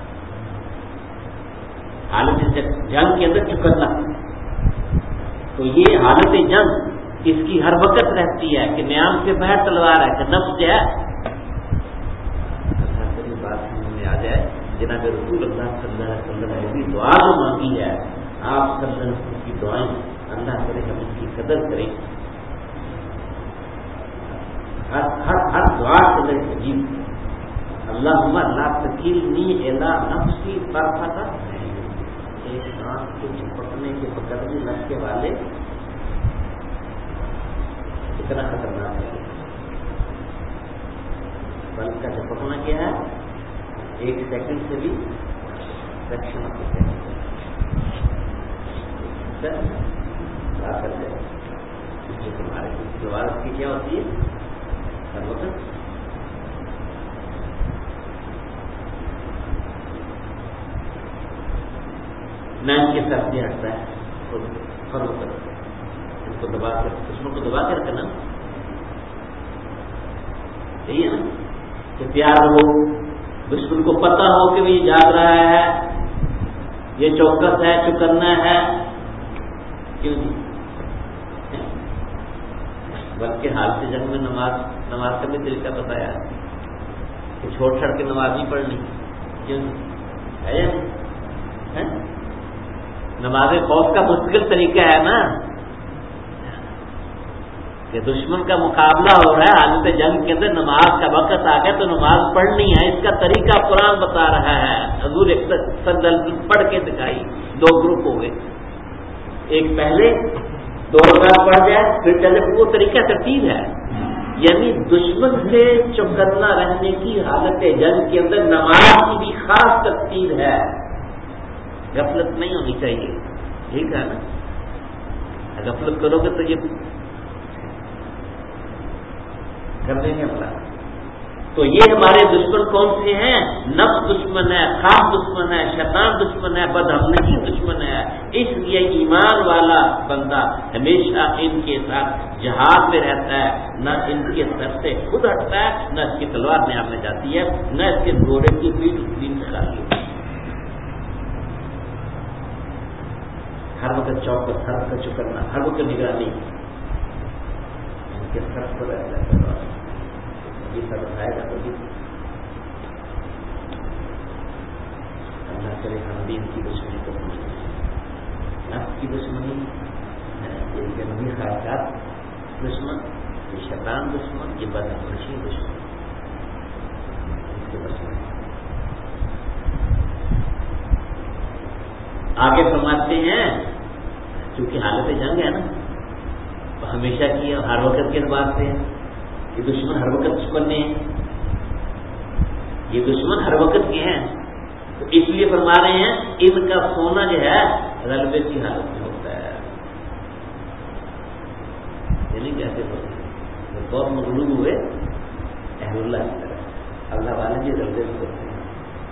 حالت جنگ کے اندر چکرنا، تو یہ حالت جنگ اس کی ہر وقت رہتی ہے کہ نیام سے باہر تلوار ہے کہ نفس جو ہے. بات سمجھ میں آ جائے. جناب رسول اللہ صلی اللہ علیہ وسلم نے بھی دعا جو مانگی ہے، آپ صلی اللہ علیہ وسلم کی دعائیں اللہ کرے ہم اس کی قدر کریں. ہر ہر ہر دعا کے اندر عجیب، اللہم لا تکلنی الی نفسی طرفۃ عین. ایک سانس کے جھپکنے کے پکڑنے نفس کے والے اتنا خطرناک ہے. بل کا جھپکنا کیا ہے؟ ایک سیکنڈ سے بھی فریکشن آف سیکنڈ کیا کر جائے. اس لیے تمہارے دیوار کی کیا ہوتی ہے ہر وقت نہ ان کے ساتھ بھی ہٹتا ہے، تو ہر وقت ان کو دبا کر دشمن کو دبا کے رکھنا. یہی ہے نا کہ تیار ہو، دشمن کو پتا ہو کہ یہ جاگ رہا ہے، یہ چوکس ہے، چکنا ہے، کیوں نہیں؟ بلکہ حالت جنگ میں نماز نماز کا بھی طریقہ بتایا کہ چھوڑ چھڑ کے نماز نہیں پڑھنی، کیوں نہیں ہے یا نہیں؟ نماز خوف کا مستقل طریقہ ہے نا کہ دشمن کا مقابلہ ہو رہا ہے، حالت جنگ کے اندر نماز کا وقت آ گیا تو نماز پڑھنی ہے، اس کا طریقہ قرآن بتا رہا ہے۔ حضور ایک سندل پڑھ کے دکھائی، دو گروپ ہو گئے، ایک پہلے دو رکعت پڑھ جائے پھر چلے، وہ طریقہ ترتیب ہے، یعنی دشمن سے چوکنا رہنے کی حالت جنگ کے اندر نماز کی بھی خاص ترتیب ہے، غفلت نہیں ہونی چاہیے، ٹھیک ہے نا؟ غفلت کرو گے تو یہ کر دیں گے ہمارا۔ تو یہ ہمارے دشمن کون سے ہیں؟ نفس دشمن ہے، خاص دشمن ہے، شیطان دشمن ہے، بدہمنگی دشمن ہے۔ اس لیے ایمان والا بندہ ہمیشہ ان کے ساتھ جہاد میں رہتا ہے، نہ ان کے سر سے خود ہٹتا ہے، نہ اس کی تلوار میں آنے جاتی ہے، نہ اس کے گھوڑے کی پیٹھ دین سے خالی ہوتی ہے۔ ہر وقت چوکس، ہر وقت چکرنا، ہر وقت نگرانی ان کے سر پر رہتا ہے۔ یہ سب بتائے گا تو اللہ کرے ہم بھی ان کی دشمنی کو سمجھیں، نفس کی دشمنی، یہ جنگی خواہشات دشمن، یہ شیطان دشمن، یہ بدہمشی دشمن، اس کے دشمن۔ آگے فرماتے ہیں چونکہ حالت جنگ ہے نا تو ہمیشہ کی ہر وقت کے بات سے یہ دشمن ہر وقت دشمن نے ہیں، یہ دشمن ہر وقت کے ہیں، تو اس لیے فرما رہے ہیں ان کا سونا جو ہے غلبے کی حالت میں ہوتا ہے، یعنی کیسے ہوتے ہیں بہت مغلوب ہوئے اہل اللہ کی طرح، اللہ والے بھی غلبے میں ہوتے ہیں،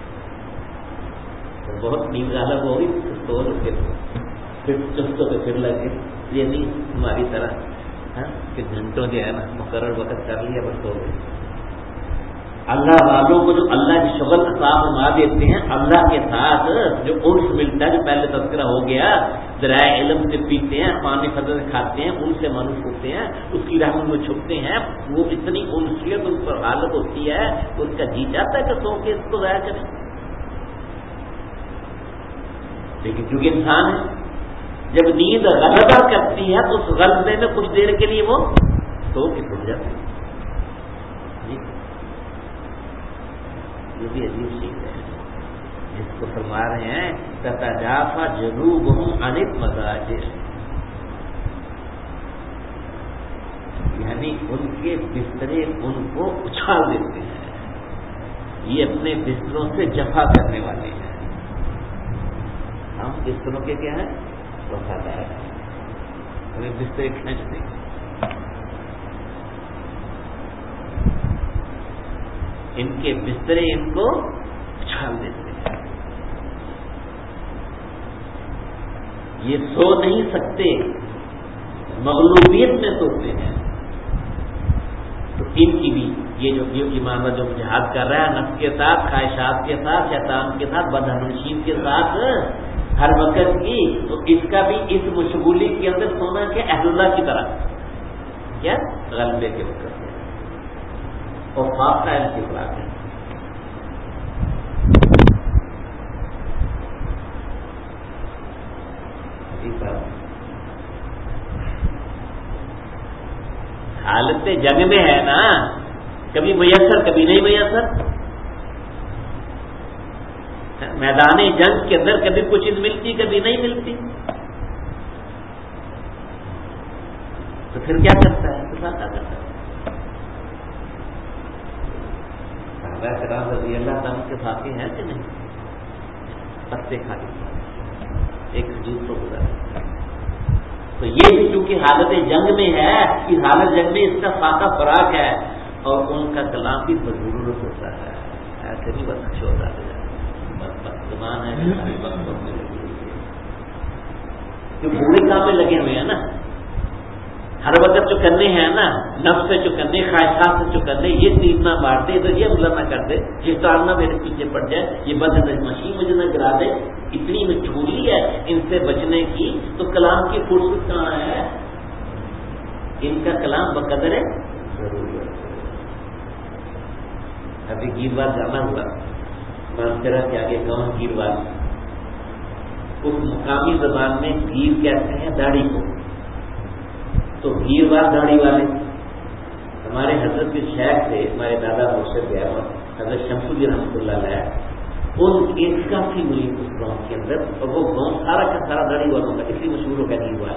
تو بہت نیند غالب ہوگی تو کے پھر چستوں پہ پھر لگ گئے، یہ نہیں ہماری طرح کہ گھنٹوں جو ہے نا مقرر وقت کر لیا بس ہو گئے۔ اللہ والوں کو جو اللہ کی شغل عطا فرما دیتے ہیں، اللہ کے ساتھ جو انس ملتا ہے، جو پہلے تذکرہ ہو گیا، ذرائع علم سے پیتے ہیں، پانی فضل سے کھاتے ہیں، ان سے مانوس ہوتے ہیں، اس کی رحمت میں چھپتے ہیں، وہ اتنی انسیت ان پر حالت ہوتی ہے تو ان کا جی چاہتا ہے کہ سو کے اس کو ضائع کریں، لیکن چونکہ انسان ہے جب نیند غلبہ کرتی ہے تو اس غلبے میں کچھ دیر کے لیے وہ سو کے ٹوٹ جاتے ہیں۔ یہ بھی عجیب چیز ہے جس کو فرما رہے ہیں تتجافی جنوبہم عن المضاجع، یعنی ان کے بسترے ان کو اچھال دیتے ہیں، یہ اپنے بستروں سے جفا کرنے والے ہیں۔ ہم بستروں کے کیا ہیں؟ وفادار ہے، ہمیں بستر کھینچتے ہیں، ان کے بسترے ان کو اچھال دیتے ہیں، یہ سو نہیں سکتے، مغلوبیت میں سوتے ہیں، تو ان کی بھی یہ جو یہ ایمان جو جہاد کر رہا ہے نفس کے ساتھ، خواہشات کے ساتھ، شیطان کے ساتھ، بدہمشین کے ساتھ ہر وقت کی، تو اس کا بھی اس مشغولی کے اندر سونا کہ اہل اللہ کی طرح کیا غلبے کے وقت ہے اور خاص کا ان کی خوراک ہے۔ حالت جنگ میں ہے نا، کبھی میسر کبھی نہیں میسر، میدان جنگ کے اندر کبھی کچھ چیز ملتی کبھی نہیں ملتی، تو پھر کیا کرتا ہے؟ کیا کرتا ہے؟ صحابہ کرام رضی اللہ تعالیٰ کے ساتھی ہیں کہ نہیں؟ پتے کھا کے ایک کھجور تو گزارا، تو یہ بھی چونکہ حالت جنگ میں ہے، اس حالت جنگ میں اس کا فاقہ فراق ہے، اور ان کا کلام بھی ضرورت ہوتا ہے، ایسے بھی بس اچھا ہوتا ہے زبان ہے جو بری کام میں لگے ہوئے ہیں نا، ہر وقت جو کرنے ہیں نا، نفس سے جو کرنے، خواہشات سے جو کرنے، یہ تیر نہ مار دے، ادھر یہ حملہ نہ کر دے، یہ تار نہ میرے پیچھے پڑ جائے، یہ بد مشین مجھے نہ گرا دے، اتنی مجبوری ہے ان سے بچنے کی، تو کلام کی فرصت کہاں ہے؟ ان کا کلام بقدر ہے ضروری ہے۔ ابھی گیروال جانا ہوا، مانچرا کے آگے گاؤں گیروال، اس مقامی زبان میں گیر کہتے ہیں داڑھی کو، تو گیروال داڑھی والے ہمارے حضرت کے شیخ تھے، ہمارے دادا مرشد احمد حضرت شمس الدین رحمۃ اللہ علیہ، ان کے کافی ملک اس گاؤں کے اندر، اور وہ گاؤں سارا کا سارا داڑھی والوں کا، اس لیے مشہور ہو گیا گیروال۔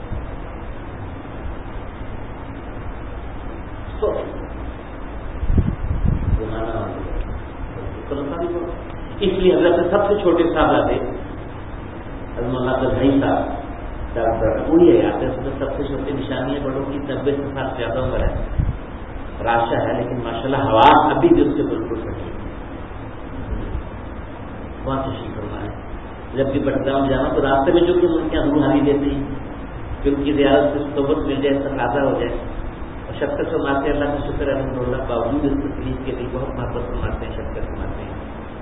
تو اس لیے حضرت سے سب سے چھوٹے صاحب تھے حضرت مولانا بھائی صاحب وہی ہے، آتے ہیں سب سے چھوٹی نشانیاں بڑوں کی نبے سے سات زیادہ عمر ہے، راشا ہے، لیکن ماشاءاللہ ہوا ابھی بھی اس سے بالکل صحیح بہت خوشی کرنا ہے۔ جب بھی بٹگرام جانا تو راستے میں جو کہ ان کے روحانی دیتے ہیں کہ ان کی زیارت سے صحبت مل جائے، تقاضا ہو جائے، اور شفقت فرماتے ہیں، اللہ کا شکر ہے الحمد للہ، باوجود اس تکلیف کے لیے بہت محبت فرماتے ہیں، شفقت فرماتے ہیں۔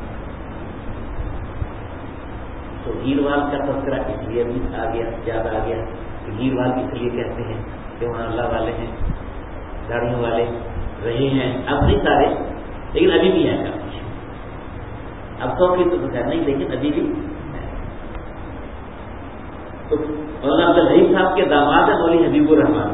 تو گیروال کا تذکرہ اس لیے بھی آ گیا، یاد آ گیا کہ گیروال اس لیے کہتے ہیں کہ وہاں اللہ والے ہیں، داڑھیوں والے رہے ہیں، اب نہیں سارے لیکن ابھی بھی ہیں کافی، اب سو فیصد تو نہیں لیکن ابھی بھی ہے۔ تو مولانا عبدالحی صاحب کے داماد ہیں مولوی حبیب الرحمان،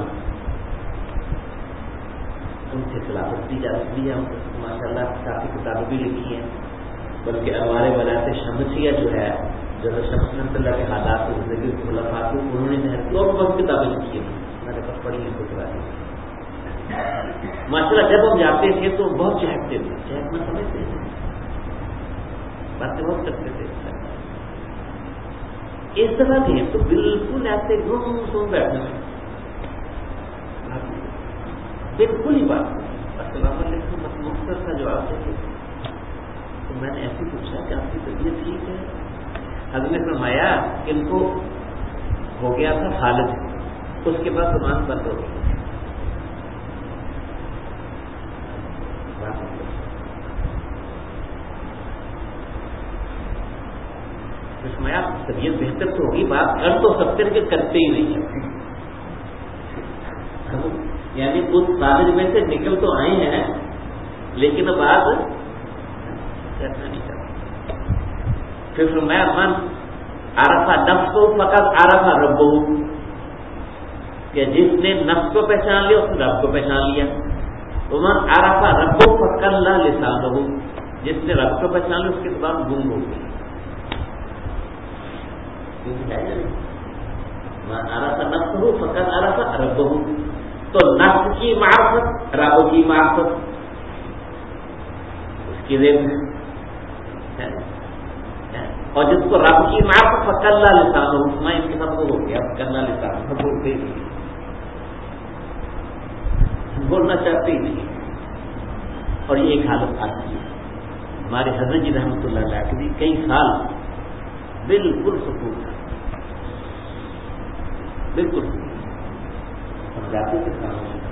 ان سے خلافت بھی جا سکتی ہے، ماشاء اللہ کافی کتابیں بھی لکھی ہیں، بلکہ ہمارے ولایت شمسیہ جو ہے، جو شمس رحمۃ اللہ کے حالات کی زندگی خلفاء کو انہوں نے محنت اور بہت کتابیں لکھی ہیں، میں نے بس پڑھی ہیں کچھ باتیں ماشاء اللہ۔ جب ہم جاتے تھے تو بہت چہکتے تھے، چہکنا سمجھتے تھے، باتیں بہت کرتے تھے، اس طرح کے تو بالکل ایسے گم سو بیٹھے ہیں، بالکل ہی بات السلام علیکم مختصر کا جواب دیں۔ تو میں نے ایسے پوچھا کہ آپ کی طبیعت ٹھیک ہے؟ حضرت نے فرمایا کہ ان کو ہو گیا تھا خالد، اس کے بعد زبان بند ہو گئی۔ فرمایا طبیعت بہتر تو ہوگی، بات کر تو سکتے کہ کرتے ہی نہیں ہیں، یعنی اس خالد میں سے نکل تو آئے ہیں لیکن اب بات کرنا نہیں چاہتے۔ پھر فرمایا من عرفہ نفس فقط عرفہ ربہ، کہ جس نے نفس کو پہچان لیا اس نے رب کو پہچان لیا، ومن عرفہ ربہ فقط لا لسانہ، جس نے رب کو پہچان لیا اس کے بعد گم ہو گئی۔ من عرفہ نفسہ فقط عرفہ ربہ، تو نفس کی معرفت رب کی معرفت اس کی ذہن ہے، اور جس کو رب کی معرفت فکلا لسان ہو، میں ان کے سب کو ہو گیا کرنا لسان ہم بولتے ہی نہیں، بولنا چاہتے ہی نہیں، اور یہ ایک حالت آتی ہے۔ ہمارے حضرت جی رحمۃ اللہ علیہ کے بھی کئی سال بالکل سکون تھا، بالکل ہم جاتے تھے کام میں،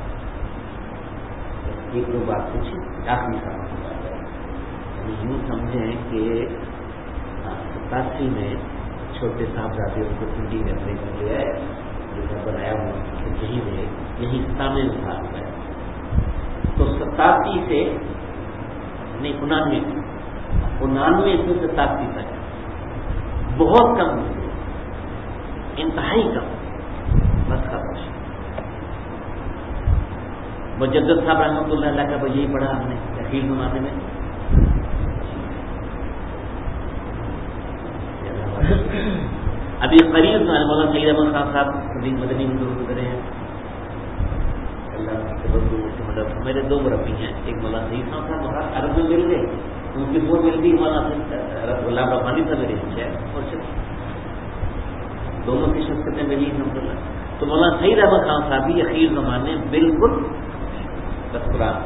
ایک دو بات پوچھی آخری سال یوں سمجھیں کہ ستاسی میں چھوٹے صاحبزادے ان کو پنڈی میں اپنے گھر لے آئے، جو گھر بنایا ہوا یہیں میں یہیں سامنے میں ہے، تو ستاسی سے نہیں انانوے انانوے سے ستاسی تک بہت کم، انتہائی کم، بس خبر مجدد صاحب رحمۃ اللہ علیہ کا یہی پڑھا ہم نے اخیر زمانے میں، ابھی قریب مولانا سید احمد خان صاحب قدیم مدنی گزرے ہیں، اللہ کے مدد، میرے دو مربی ہیں، ایک مولانا سید خان صاحب عرب میں مل گئے، ان کی وہ مل گئی مولانا غلام ربانی صاحب میرے ہیں اور دونوں کی شخصیتیں ملی الحمد للہ۔ تو مولانا سید احمد خان صاحب بھی اخیر زمانے بالکل قرآن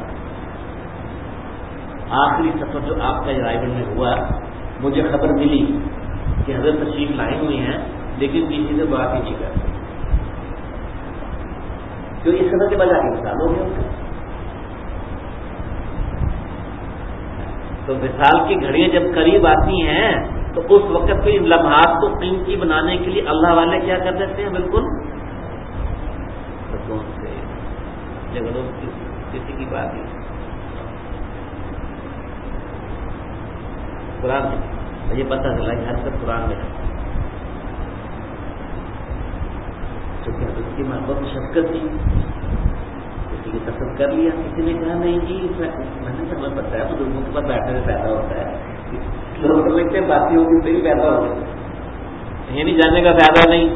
آخری سفر جو آپ کا رائے میں ہوا، مجھے خبر ملی کہ حضرت تشریف لائے ہوئے ہیں لیکن کسی سے بات ہی نہیں کرتے، جو اس قدر کے بجا کے مثال ہو گیا. تو مثال کی گھڑیاں جب قریب آتی ہیں تو اس وقت پہ ان لمحات کو قیمتی بنانے کے لیے اللہ والے کیا کر دیتے ہیں؟ بالکل سکون سے جگڑوں کسی کی بات نہیں. قرآن میں یہ پتہ چلا کہ ہر سب قرآن میں کیونکہ حضرت کی محبت و شفقت تھی. کسی کی قسم کر لیا، کسی نے کہا نہیں جی میں نے سمجھ پتا ہے بزرگوں کے پاس بیٹھنے سے پیدا ہوتا ہے. لوگ سمجھتے ہیں باقی ہوگی سے ہی پیدا ہو گئے، یہ نہیں جاننے کا فائدہ نہیں.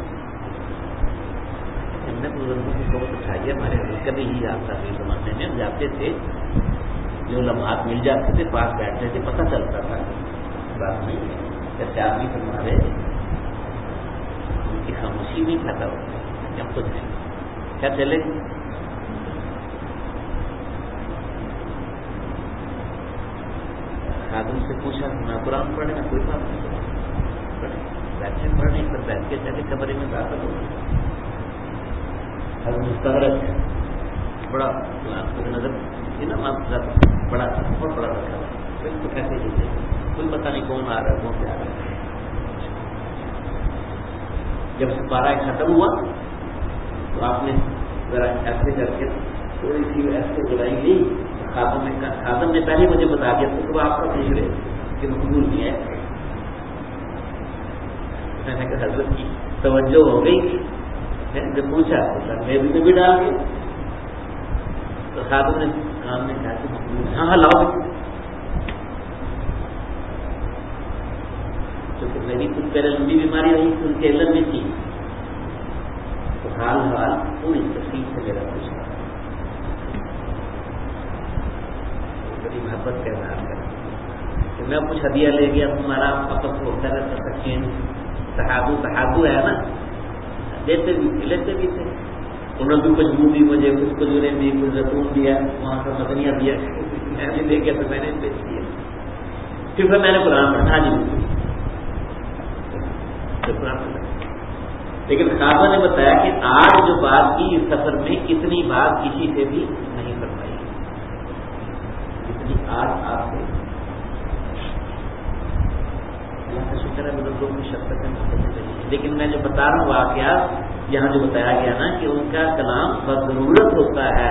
ہم نے بزرگوں کی بہت اٹھائی ہے. ہمارے حضرت کا بھی یہی آپ تھا زمانے میں ہم جاتے تھے، جو لمحات مل جاتے تھے پاس بیٹھتے تھے، پتہ چلتا تھا. بات نہیں ہے جیسے آدمی تمہارے ان کی خاموشی نہیں کھاتا ہوتا اب کچھ نہیں کیا چلے. خادم سے پوچھا میں قرآن پڑھنے میں کوئی بات نہیں پڑھے بیٹھے پڑھنے پر بیٹھ کے چلے کمرے میں داخل ہو گئے. مستغرق ہے بڑا نظر نا بڑا بہت بڑا رکھا بالکل کیسے جیسے کوئی پتہ نہیں کون آ رہا ہے کون سے آ رہا ہے. جب سپارہ ختم ہوا تو آپ نے ذرا ایسے کر کے تھوڑی سی ایسے بلائی لی. خادم نے خادم نے پہلے مجھے بتا دیا تھا کہ وہ آپ کا دیکھ رہے کہ مقبول نہیں ہے. میں نے کہا حضرت کی توجہ ہو گئی. جب پوچھا میں بھی بھی ڈال کے تو خادم نے کام نے کہا کہ مقبول ہاں ہاں لاؤ. کیونکہ میری کچھ پہلے لمبی بیماری رہی تھی ان کے علم میں تھی تو حال حال پوری تفصیل سے میرا پوچھا. بڑی محبت کا اظہار کرا کہ میں کچھ ہدیہ لے گیا تمہارا آپس ہوتا رہتا تھا چین تحادو تحادو ہے نا دیتے بھی تھے لیتے بھی تھے. انہوں نے بھی کچھ منہ دی مجھے کچھ کھجوریں دی کچھ زیتون دیا وہاں سے مدنیاں دیا میں نے لے گیا تو میں نے بیچ دیا. پھر میں نے قرآن پڑھا نہیں لیکن خادم نے بتایا کہ آج جو بات کی اس سفر میں اتنی بات کسی سے بھی نہیں فرمائی جتنی آج آپ سے. اللہ کا شکر ہے بزرگوں کی شفقت میں. لیکن میں جو بتا رہا ہوں واقعات یہاں جو بتایا گیا نا کہ ان کا کلام بضرورت ہوتا ہے.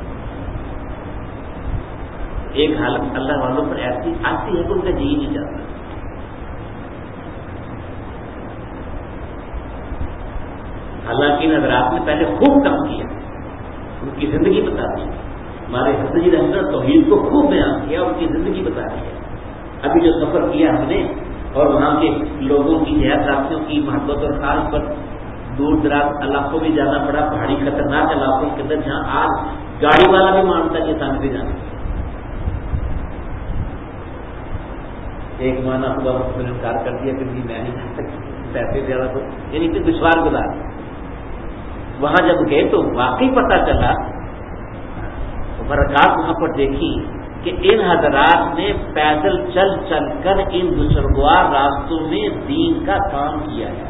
ایک حالت اللہ والوں پر ایسی آتی ہے کہ ان کا جی نہیں جاتا. حالانکہ حضرات نے پہلے خوب کام کیا ان کی زندگی بتا دی. ہمارے حضرت جی رحمۃ توحید کو خوب بیان کیا ان کی زندگی بتا دی ہے. ابھی جو سفر کیا ہم نے اور وہاں کے لوگوں کی دیہاتیوں کی محبت اور خاص پر دور دراز علاقوں میں جانا پڑا. پہاڑی خطرناک علاقوں کے اندر جہاں آج گاڑی والا بھی مانتا ہے کہ سامنے سے جانا. ایک مانا ہوا میں نے انکار کر دیا کہ میں نہیں جا سکتی پیسے زیادہ تو یعنی کہ دشوار گزار. وہاں جب گئے تو واقعی پتہ چلا برکات وہاں پر دیکھی کہ ان حضرات نے پیدل چل چل کر ان دشوار راستوں میں دین کا کام کیا ہے.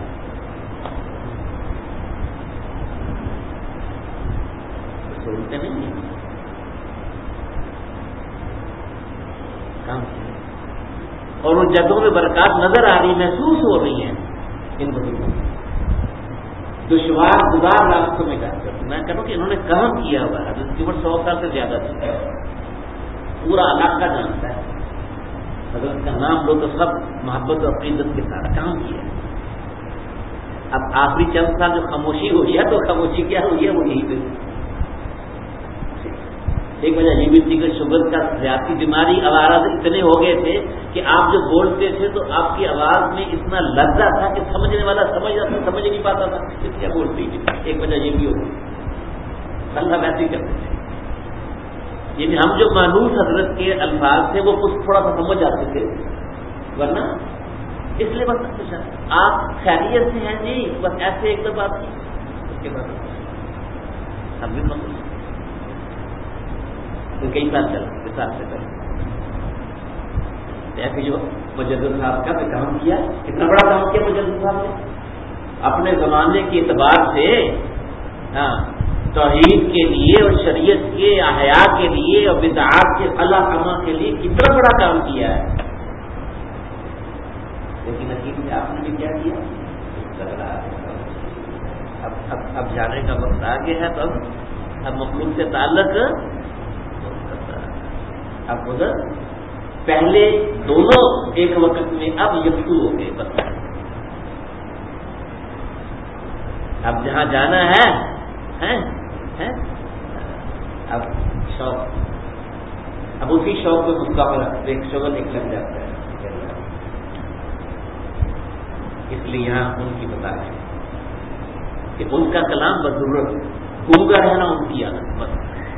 سنتے نہیں کام کیا اور ان جگہوں میں برکات نظر آ رہی محسوس ہو رہی ہیں. ان بزرگوں میں دشوار گزار راستوں میں جا کر میں کہوں کہ انہوں نے کام کیا ہوا ہے. جس کی عمر سو سال سے زیادہ تھی. پورا علاقہ جانتا ہے حضرت کا نام لو تو سب محبت اور عقیدت کے ساتھ کام کیا. اب آخری چند سال جو خاموشی ہوئی ہے تو خاموشی کیا ہوئی ہے وہ یہی پہ. ایک وجہ یہ بھی تھی کہ شوگر کا ذاتی بیماری آواز اتنے ہو گئے تھے کہ آپ جو بولتے تھے تو آپ کی آواز میں اتنا لذا تھا کہ سمجھنے والا سمجھ سمجھ نہیں پاتا تھا اس لیے بولتی تھی. ایک وجہ یہ بھی ہوگی اللہ ویسے ہی کرتے تھے. یعنی ہم جو مانوس حضرت کے الفاظ تھے وہ کچھ تھوڑا سا سمجھ آتے تھے ورنہ اس لیے بس پوچھا آپ خیریت سے ہیں جی بس ایسے ایک دو بات کی اس کے بعد ہم بھی سمجھ کئی سال چلا مثال سے پہلے ایسے جو مجدد صاحب کا کام کیا کتنا بڑا کام کیا مجدد صاحب نے اپنے زمانے کے اعتبار سے. ہاں توحید کے لیے اور شریعت کے احیاء کے لیے اور بدعات کے خلا خما کے لیے کتنا بڑا کام کیا ہے، لیکن عجیب میں آپ نے بھی کیا کیا، جھگڑا۔ اب اب اب جانے کا وقت آ گیا ہے، تو اب اب مخلوق سے تعلق اب ادھر پہلے دونوں ایک وقت میں اب یکسو ہو گئے بس۔ اب جہاں جانا ہے ہیں ہیں اب شوق، اب اسی شوق میں مستقبل ایک شغل ایک لگ جاتا ہے، اس لیے یہاں ان کی بتا رہے ہیں کہ ان کا کلام بضرورت گونگا رہنا ان کی عادت بس۔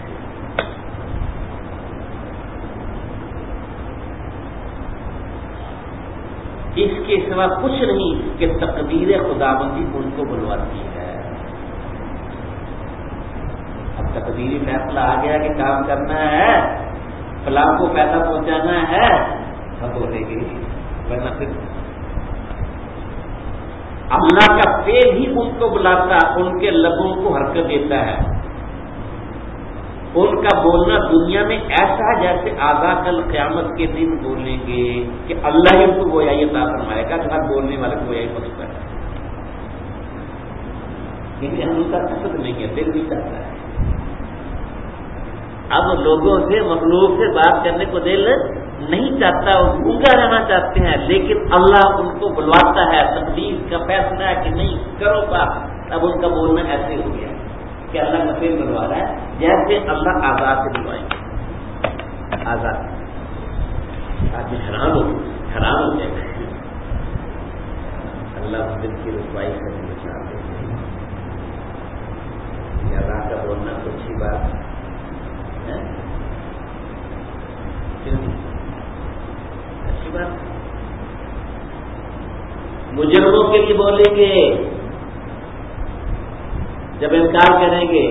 اس کے سوا کچھ نہیں کہ تقدیر خداوندی ان کو بلواتی ہے۔ اب تقدیری فیصلہ آ گیا کہ کام کرنا ہے، فلاں کو پیسہ پہنچانا ہے، اب بولے گی، ورنہ پھر اللہ کا فعل ہی ان کو بلاتا، ان کے لبوں کو حرکت دیتا ہے۔ ان کا بولنا دنیا میں ایسا جیسے آدھا کل قیامت کے دن بولیں گے کہ اللہ ہی ان کو گویا یہ عطا فرمائے گا کہ ہر بولنے والے کو گویا ہی پہنچتا ہے، لیکن ہم ان کا قصد نہیں ہے، دل بھی چاہتا ہے۔ اب لوگوں سے مخلوق سے بات کرنے کو دل نہیں چاہتا، اور گونگا رہنا چاہتے ہیں، لیکن اللہ ان کو بلواتا ہے، تقدیر کا فیصلہ ہے کہ نہیں کرو بات۔ اب ان کا بولنا ایسے ہو گیا کہ اللہ کا فعل بلوا رہا ہے جیسے اللہ آزاد سے بلوائیں گے، آزاد۔ آدمی حیران ہو حیران ہو جائے گا، اللہ اس دن کی رسوائی سے بچا دے۔ آزاد کا بولنا تو اچھی بات ہے، اچھی بات۔ مجرموں کے لیے بولیں گے جب انکار کریں گے،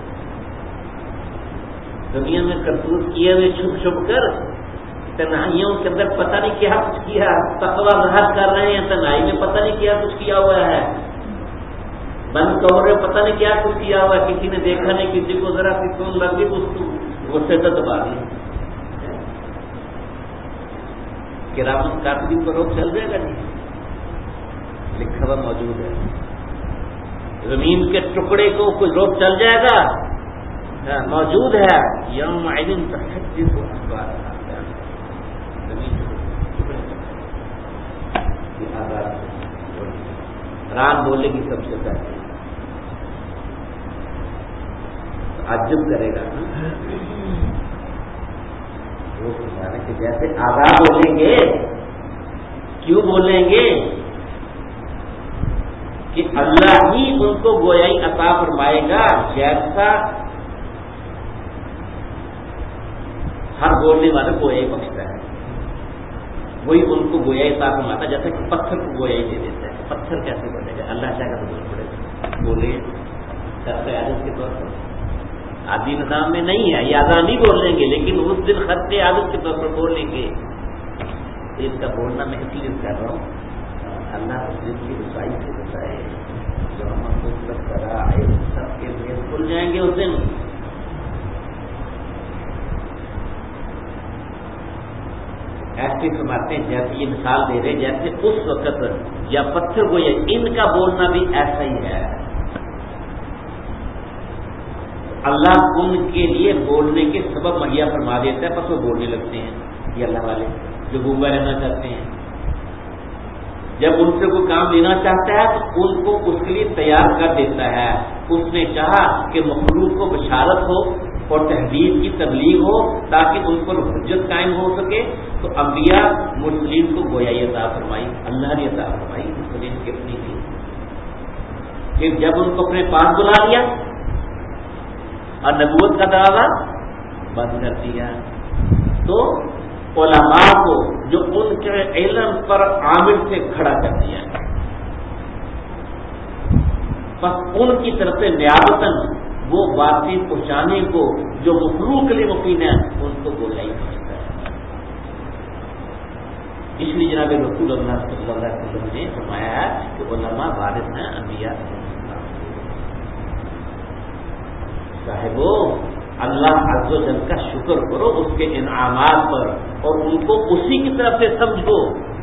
دنیا میں کرتوت کیے ہوئے چھپ چھپ کر تنہائیوں کے اندر پتہ نہیں کیا کچھ کیا، تقویٰ ظاہر کر رہے ہیں، تنہائی میں پتہ نہیں کیا کچھ کیا ہوا ہے، بند کمرے میں پتہ نہیں کیا کچھ کیا ہوا ہے، کسی نے دیکھا نہیں، کسی کو ذرا سی سون لگ گئی اس کو غصے سے دبا دی۔ کرام کاتبین پر روک چل جائے گا نہیں، لکھا ہوا موجود ہے۔ زمین کے ٹکڑے کو کوئی روک چل جائے گا، موجود ہے، یوم عین تحدث اخبارها، زمین ٹکڑے رات بولے گی سب سے پہلے، تعجب کرے گا وہ کہ جیسے آزاد بولیں گے، کیوں بولیں گے کہ اللہ ہی ان کو گویائی عطا فرمائے گا جیسا ہر بولنے والا گویائی بخشتا ہے، وہی ان کو گویائی عطا فرماتا ہے جیسا کہ پتھر کو گویائی دے دیتا ہے۔ پتھر کیسے بولے گا؟ اللہ چاہے گا تو بول پڑے گا، بولے خط عادت کے طور پر، عادی نظام میں نہیں ہے، یہ آزاد نہیں بولیں گے، لیکن اس دن خط عادت کے طور پر بولیں گے۔ ان کا بولنا میں اس لیے کر رہا ہوں اللہ اس دن کی رسائی سے بچائے، جو ہم خود تک کرا ہے سب کے لیے کھل جائیں گے اس دن۔ ایسے فرماتے ہیں جیسے یہ مثال دے رہے جیسے اس وقت یا پتھر کو، یا ان کا بولنا بھی ایسا ہی ہے، اللہ ان کے لیے بولنے کے سبب مہیا فرما دیتا ہے، بس وہ بولنے لگتے ہیں۔ یہ اللہ والے جو گونگا رہنا چاہتے ہیں، جب ان سے کوئی کام لینا چاہتا ہے تو ان کو اس کے لیے تیار کر دیتا ہے۔ اس نے چاہا کہ مخلوق کو بشارت ہو اور تحدید کی تبلیغ ہو تاکہ ان پر حجت قائم ہو سکے، تو انبیاء مرسلین کو گویائی عطا فرمائی، اللہ نے عطا فرمائی، مرسلین کی اپنی تھی۔ پھر جب ان کو اپنے پاس بلا لیا اور نبوت کا دعویٰ بند کر دیا، تو علماء کو جو ان کے علم پر عامل سے کھڑا کر دیا، بس ان کی طرف سے نیابتاً وہ باتیں پہنچانے کو جو مخلوق کے لیے مفید ہیں ان کو گویائی سمجھتا ہے۔ اس لیے جناب رسول اللہ صلی اللہ علیہ وسلم نے فرمایا ہے کہ علماء وارث ہیں انبیاء۔ صاحبو اللہ عز و جل کا شکر کرو اس کے انعامات پر اور ان کو اسی کی طرف سے سمجھو.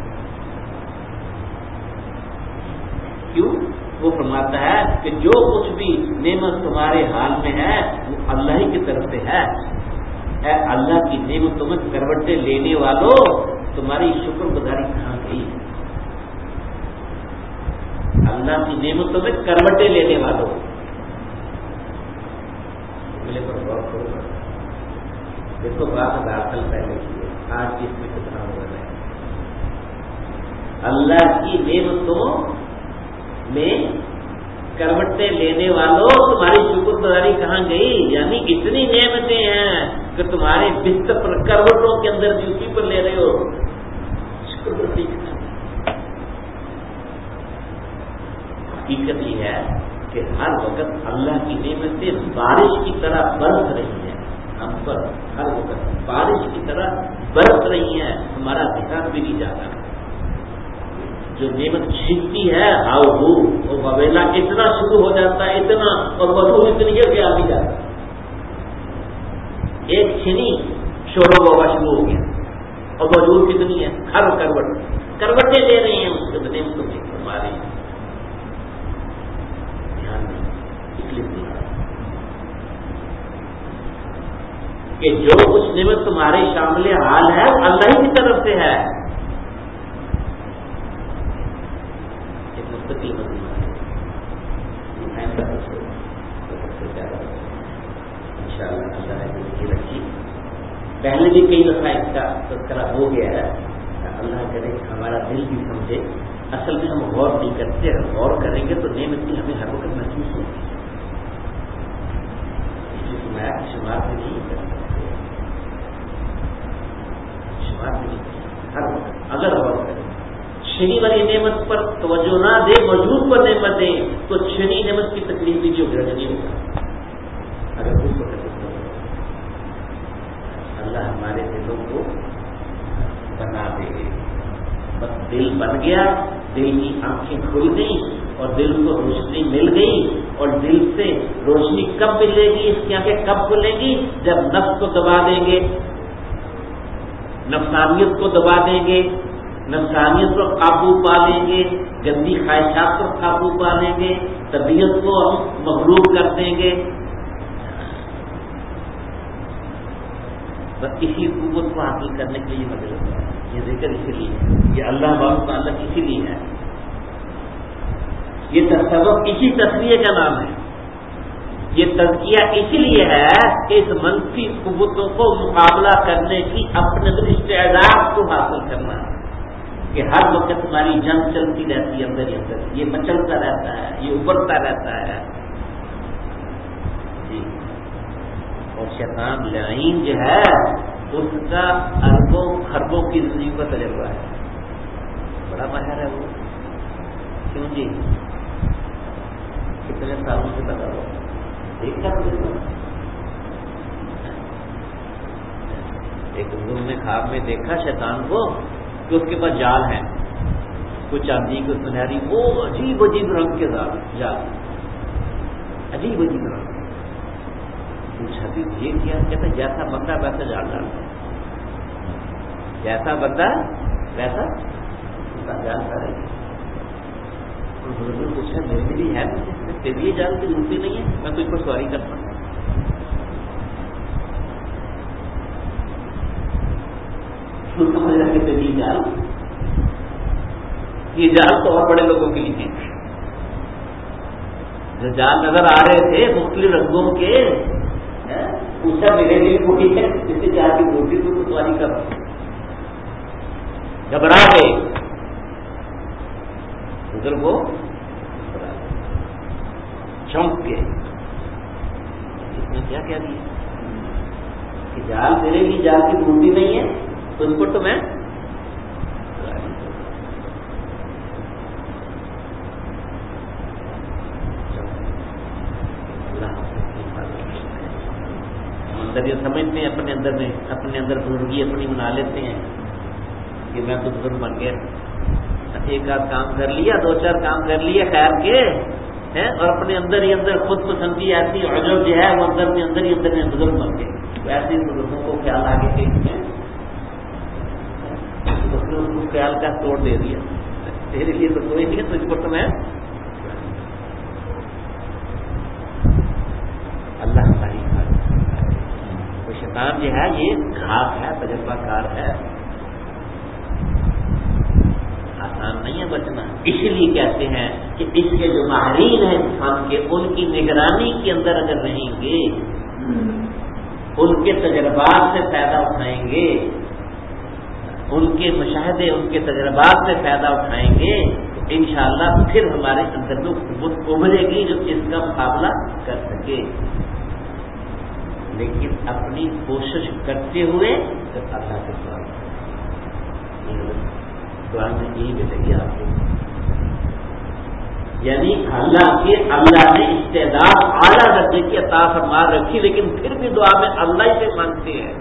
کیوں؟ وہ فرماتا ہے کہ جو کچھ بھی نعمت تمہارے حال میں ہے وہ اللہ ہی کی طرف سے ہے. اے اللہ کی نعمتوں میں کروٹیں لینے والوں تمہاری شکر گزاری کہاں گئی؟ اللہ کی نعمتوں میں کروٹیں لینے والوں پر غور کرو. دیکھو بات ہزار سال پہلے کی ہے، آج کی اس میں کتنا ہو رہا ہے. اللہ کی نعمتوں میں کروٹیں لینے والوں تمہاری شکر گزاری کہاں گئی؟ یعنی اتنی نعمتیں ہیں کہ تمہارے بستر پر کروٹوں کے اندر بھی اسی پر لے رہے ہو. شکر گزاری حقیقت یہ ہے کہ ہر وقت اللہ کی نعمتیں بارش کی طرح برس رہی ہیں ہم پر. ہر وقت بارش کی طرح برس رہی ہیں، ہمارا دھیان بھی نہیں جاتا. جو نعمت چھنتی ہے ہاؤ ہو اور وبیلا اتنا شروع ہو جاتا ہے، اتنا اور بدبو اتنی ہے کہ آ بھی جاتا ہے. ایک چھنی شور و بابا شروع ہو گیا اور وجود کتنی ہے، ہر کروٹ کروٹیں لے رہی ہیں اس کے نعمتوں میں ہماری. کہ جو کچھ نعمت تمہارے شامل حال ہے وہ اللہ ہی کی طرف سے ہے. ایک مستقل مضمون ہے انشاءاللہ اللہ نے رکھی. پہلے بھی کئی دفعہ اس کا تذکرہ ہو گیا ہے. اللہ کرے ہمارا دل بھی سمجھے. اصل میں ہم غور نہیں کرتے، غور کریں گے تو نعمت کی ہمیں ہر وقت محسوس ہوتی ہے. میں شمار بھی نہیں کرتا ہر وقت اگر غور کریں. چھنی والی نعمت پر توجہ نہ دے، موجود پر نعمت دے تو چھنی نعمت کی تکلیف بھی جو گرج نہیں ہوگا. اگر اس وقت اللہ ہمارے دلوں کو بنا دے. بس دل بن گیا، دل کی آنکھیں کھل گئی اور دل کو روشنی مل گئی. اور دل سے روشنی کب ملے گی، اس کی آنکھیں کب کھلیں گی؟ جب نفس کو دبا دیں گے، نفسانیت کو دبا دیں گے، نفسانیت پر قابو پا لیں گے، گندی خواہشات پر قابو پا لیں گے، طبیعت کو ہم مغلوب کر دیں گے. بس اسی قوت کو حاصل کرنے کے لیے مدد ہے. یہ ذکر اسی لیے ہے، یہ اللہ باب تعلق اسی لیے ہے. یہ تصوف اسی تصویر کا نام ہے. یہ تزکیہ اسی لیے ہے کہ اس منفی قوتوں کو مقابلہ کرنے کی اپنے استعداد کو حاصل کرنا ہے. کہ ہر وقت ہماری جنگ چلتی رہتی ہے اندر ہی اندر، یہ مچلتا رہتا ہے، یہ ابھرتا رہتا ہے. جی اور شیطان لعین جو ہے اس کا اربوں خربوں کی زندگی کا تجربہ ہے. بڑا ماہر ہے وہ. کیوں جی؟ کتنے سالوں سے لگا ہوا دیکھا تجربہ. ایک بزرگ نے خواب میں دیکھا شیطان کو کہ اس کے پاس جال ہے، کچھ چاندی کو سنہری، وہ عجیب عجیب رنگ کے جال، عجیب عجیب رنگ. پوچھا بھی یہ کیا؟ کہتا جیسا بندہ ویسا جال ڈالتا، جیسا بندہ ویسا جال ڈالے. بزرگ نے پوچھا میرے بھی ہے تیری جال کی ضرورت نہیں ہے، میں تجھ پر سواری کرتا ہوں. سمجھ رہا کہ تیری جال، یہ جال تو اور بڑے لوگوں کے لیے جو جال نظر آ رہے تھے مختلف رنگوں کے، پوچھا میرے لیے کوئی ہے جس جال کی ضرورت تو سواری کر رہا ہوں. گھبرا گئے بزرگ، وہ چونک گئے. اس میں کیا کہہ دیا کہ جال میرے لیے جال کی ضرورت نہیں ہے، تو ان کو تو میں اندر یہ سمجھتے ہیں اپنے اندر میں، اپنے اندر بزرگی اپنی بنا لیتے ہیں کہ میں تو بزرگ بن گیا. ایک آدھ کام کر لیا، دو چار کام کر لیے خیر کے، ہے اور اپنے اندر ہی اندر خود پسندی ایسی عجب جو ہے وہ اندر میں اندر ہی اندر میں بزرگ بن گئے. ایسے ہی بزرگوں کو خیال آگے کہ اس نے اس کو خیال کا توڑ دے دیا, تیرے لیے تو کوئی نہیں, تجھ کو تو میں اللہ ہماری تو شیطان جو ہے یہ گھاٹ ہے, تجربہ کار ہے, آسان نہیں ہے بچنا. اس لیے کہتے ہیں کہ اس کے جو ماہرین ہیں انسان کے, ان کی نگرانی کے اندر اگر رہیں گے, ان کے تجربات سے فائدہ اٹھائیں گے, ان کے مشاہدے ان کے تجربات سے فائدہ اٹھائیں گے, تو انشاءاللہ پھر ہمارے اندر میں قوت ابھرے گی جو اس کا مقابلہ کر سکے. لیکن اپنی کوشش کرتے ہوئے جب اللہ کے سوال قرآن میں یہی ملے گی آپ کو, یعنی اللہ کے اللہ نے استعداد اعلیٰ درجے کی عطا فرما رکھی, لیکن پھر بھی دعا میں اللہ ہی سے مانگتے ہیں.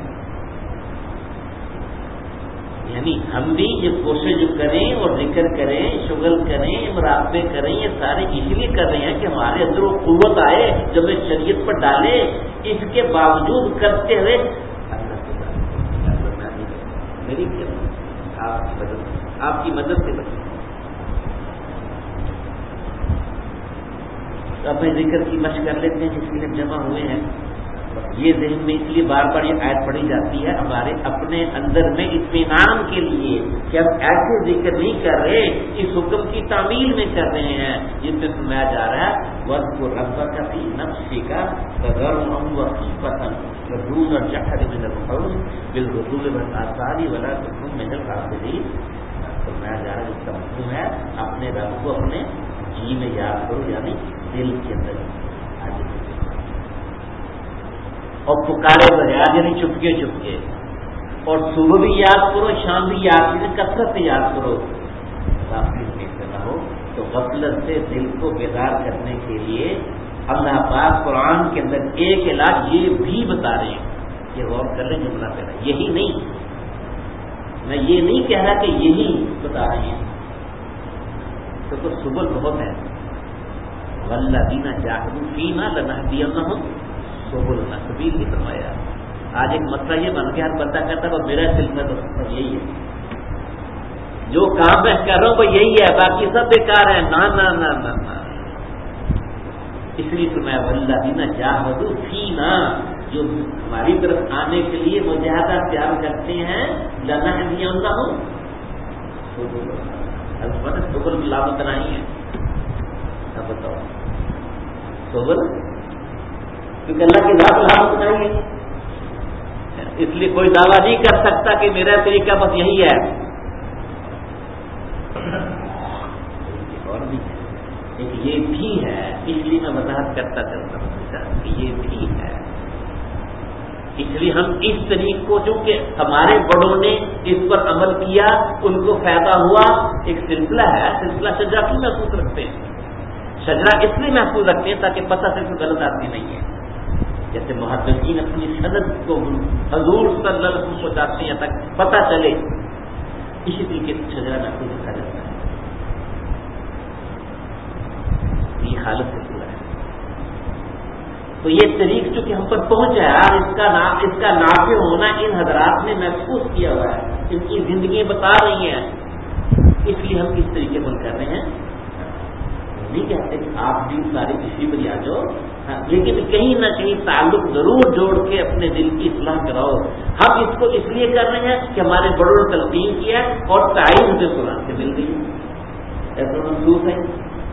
یعنی ہم بھی یہ کوشش جو کریں اور ذکر کریں, شغل کریں, مراقبے کریں, یہ سارے اس لیے کر رہے ہیں کہ ہمارے اندر وہ قوت آئے جب میں شریعت پر ڈالے. اس کے باوجود کرتے ہوئے اللہ سے میری آپ کی مدد آپ کی مدد سے بچے. اب میں ذکر کی مشق کر لیتے ہیں جس کے لیے جمع ہوئے ہیں. یہ ذہن میں اس لیے بار بار یہ آیت پڑھی جاتی ہے ہمارے اپنے اندر میں اطمینان کے لیے کہ ہم ایسے ذکر نہیں کر رہے, اس حکم کی تعمیل میں کر رہے ہیں جس میں سنایا جا رہا ہے وَاذْكُرْ رَبَّكَ فِي نَفْسِكَ تَضَرُّعًا وَخِيفَةً وَدُونَ الْجَهْرِ مِنَ الْقَوْلِ بِالْغُدُوِّ وَالْآصَالِ وَلَا تَكُن مِنَ الْغَافِلِينَ. سنایا جا رہا ہے جس کا مفہوم ہے اپنے رب کو اپنے جی میں یاد کرو, یعنی دل کے اندر اور پکارے بغیر یعنی چپکے چپکے, اور صبح بھی یاد کرو, شام بھی یاد کرو, کثرت سے یاد کرو. غافل کیسے نہ ہو. تو غفلت سے دل کو بیدار کرنے کے لیے اللہ پاک قرآن کے اندر ایک علاج یہ بھی بتا رہے ہیں. یہ غور کر لیں جملہ پہلا, یہی نہیں, میں یہ نہیں کہہ رہا کہ یہی بتا رہے ہیں, تو تو سبل بہت ہے. والذین جاہدوا فینا لنہدینہم سبلنا, سبیل نہیں فرمایا. آج ایک مسئلہ یہ بن گیا, ہر بندہ کہتا ہے وہ میرا علم میں تو یہی ہے, جو کام میں کر رہا ہوں وہ یہی ہے, باقی سب بیکار ہے. نا نا نا نا نا اس لیے فرمایا والذین جاہدوا فینا, جو ہماری طرف آنے کے لیے مجاہدہ تیار کرتے ہیں, لنہدینہم سبلنا. البتہ سبل ملامت نہیں ہے. اب بتاؤ سبل کیونکہ اللہ کی ذات لامت نہیں ہے, اس لیے کوئی دعویٰ نہیں کر سکتا کہ میرا طریقہ بس یہی ہے. اور بھی ایک یہ بھی ہے, اس لیے میں وضاحت کرتا چلتا ہوں کہ یہ بھی ہے. اس لیے ہم اس طریقے کو جو کہ ہمارے بڑوں نے اس پر عمل کیا, ان کو فائدہ ہوا, ایک سلسلہ ہے, سلسلہ شجرہ کیوں محفوظ رکھتے ہیں؟ شجرہ اس لیے محفوظ رکھتے ہیں تاکہ پتہ صرف غلط آدمی نہیں ہے. جیسے محدثین اپنی سند کو حضور صلی اللہ علیہ وسلم کو پہنچاتے ہیں تک پتہ چلے, اسی طریقے سے شجرہ محفوظ رکھا جاتا ہے. یہ حالت سے پورا ہے. تو یہ طریق چونکہ ہم پر پہنچا ہے اور اس کا نام اس کا نافع ہونا ان حضرات نے محسوس کیا ہوا ہے, ان کی زندگی بتا رہی ہیں, اس لیے ہم اس طریقے پر کر رہے ہیں. نہیں کہتے کہ آپ بھی ساری اسی پر آ جاؤ, لیکن کہیں نہ کہیں تعلق ضرور جوڑ کے اپنے دل کی اصلاح کراؤ. ہم اس کو اس لیے کر رہے ہیں کہ ہمارے بڑوں نے تلقین کیا اور تعین ہمیں قرآن سے مل گئی, ایسا محسوس ہے.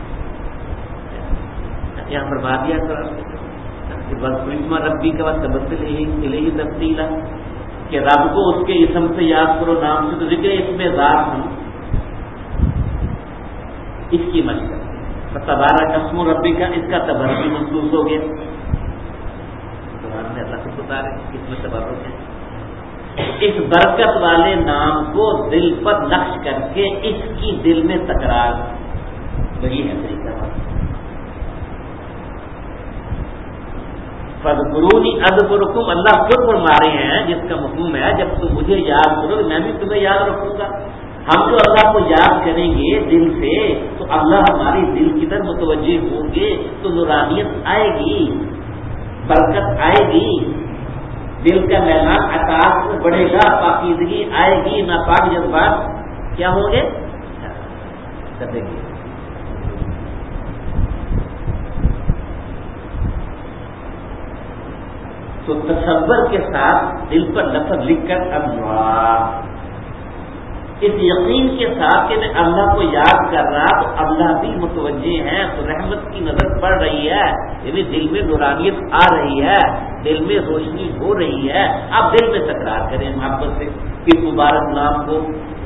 یہاں پر بات دیا قرآن ربی کے بعد تبدل ہی تبدیلا کہ رب کو اس کے اسم سے یاد کرو, نام سے, تو ذکر اس میں ذات ہم اس کی مشق تبارہ قسم ربی کا, اس کا تبرک بھی محسوس ہو گیا. قرآن نے اللہ کو بتا رہے اس میں تبرک ہے. اس برکت والے نام کو دل پر نقش کر کے اس کی دل میں تکرار, وہی ہے طریقہ. فَاذْكُرُونِي أَذْكُرْكُمْ, اللہ خود فرما رہے ہیں جس کا مفہوم ہے جب تم مجھے یاد کرو میں بھی تمہیں یاد رکھوں گا. ہم جو اللہ کو یاد کریں گے دل سے تو اللہ ہماری دل کی طرف متوجہ ہوں گے تو نورانیت آئے گی، برکت آئے گی، دل کا میلان اطاعت میں بڑھے گا، پاکیزگی آئے گی، ناپاک جذبات کیا ہوں گے دبیں گے۔ تو تصور کے ساتھ دل پر لفظ لکھ کر اللہ، اس یقین کے ساتھ کہ میں اللہ کو یاد کر رہا تو اللہ بھی متوجہ ہے، تو رحمت کی نظر پڑ رہی ہے، یعنی دل میں نورانیت آ رہی ہے، دل میں روشنی ہو رہی ہے۔ آپ دل میں تکرار کریں محبت سے اس مبارک نام کو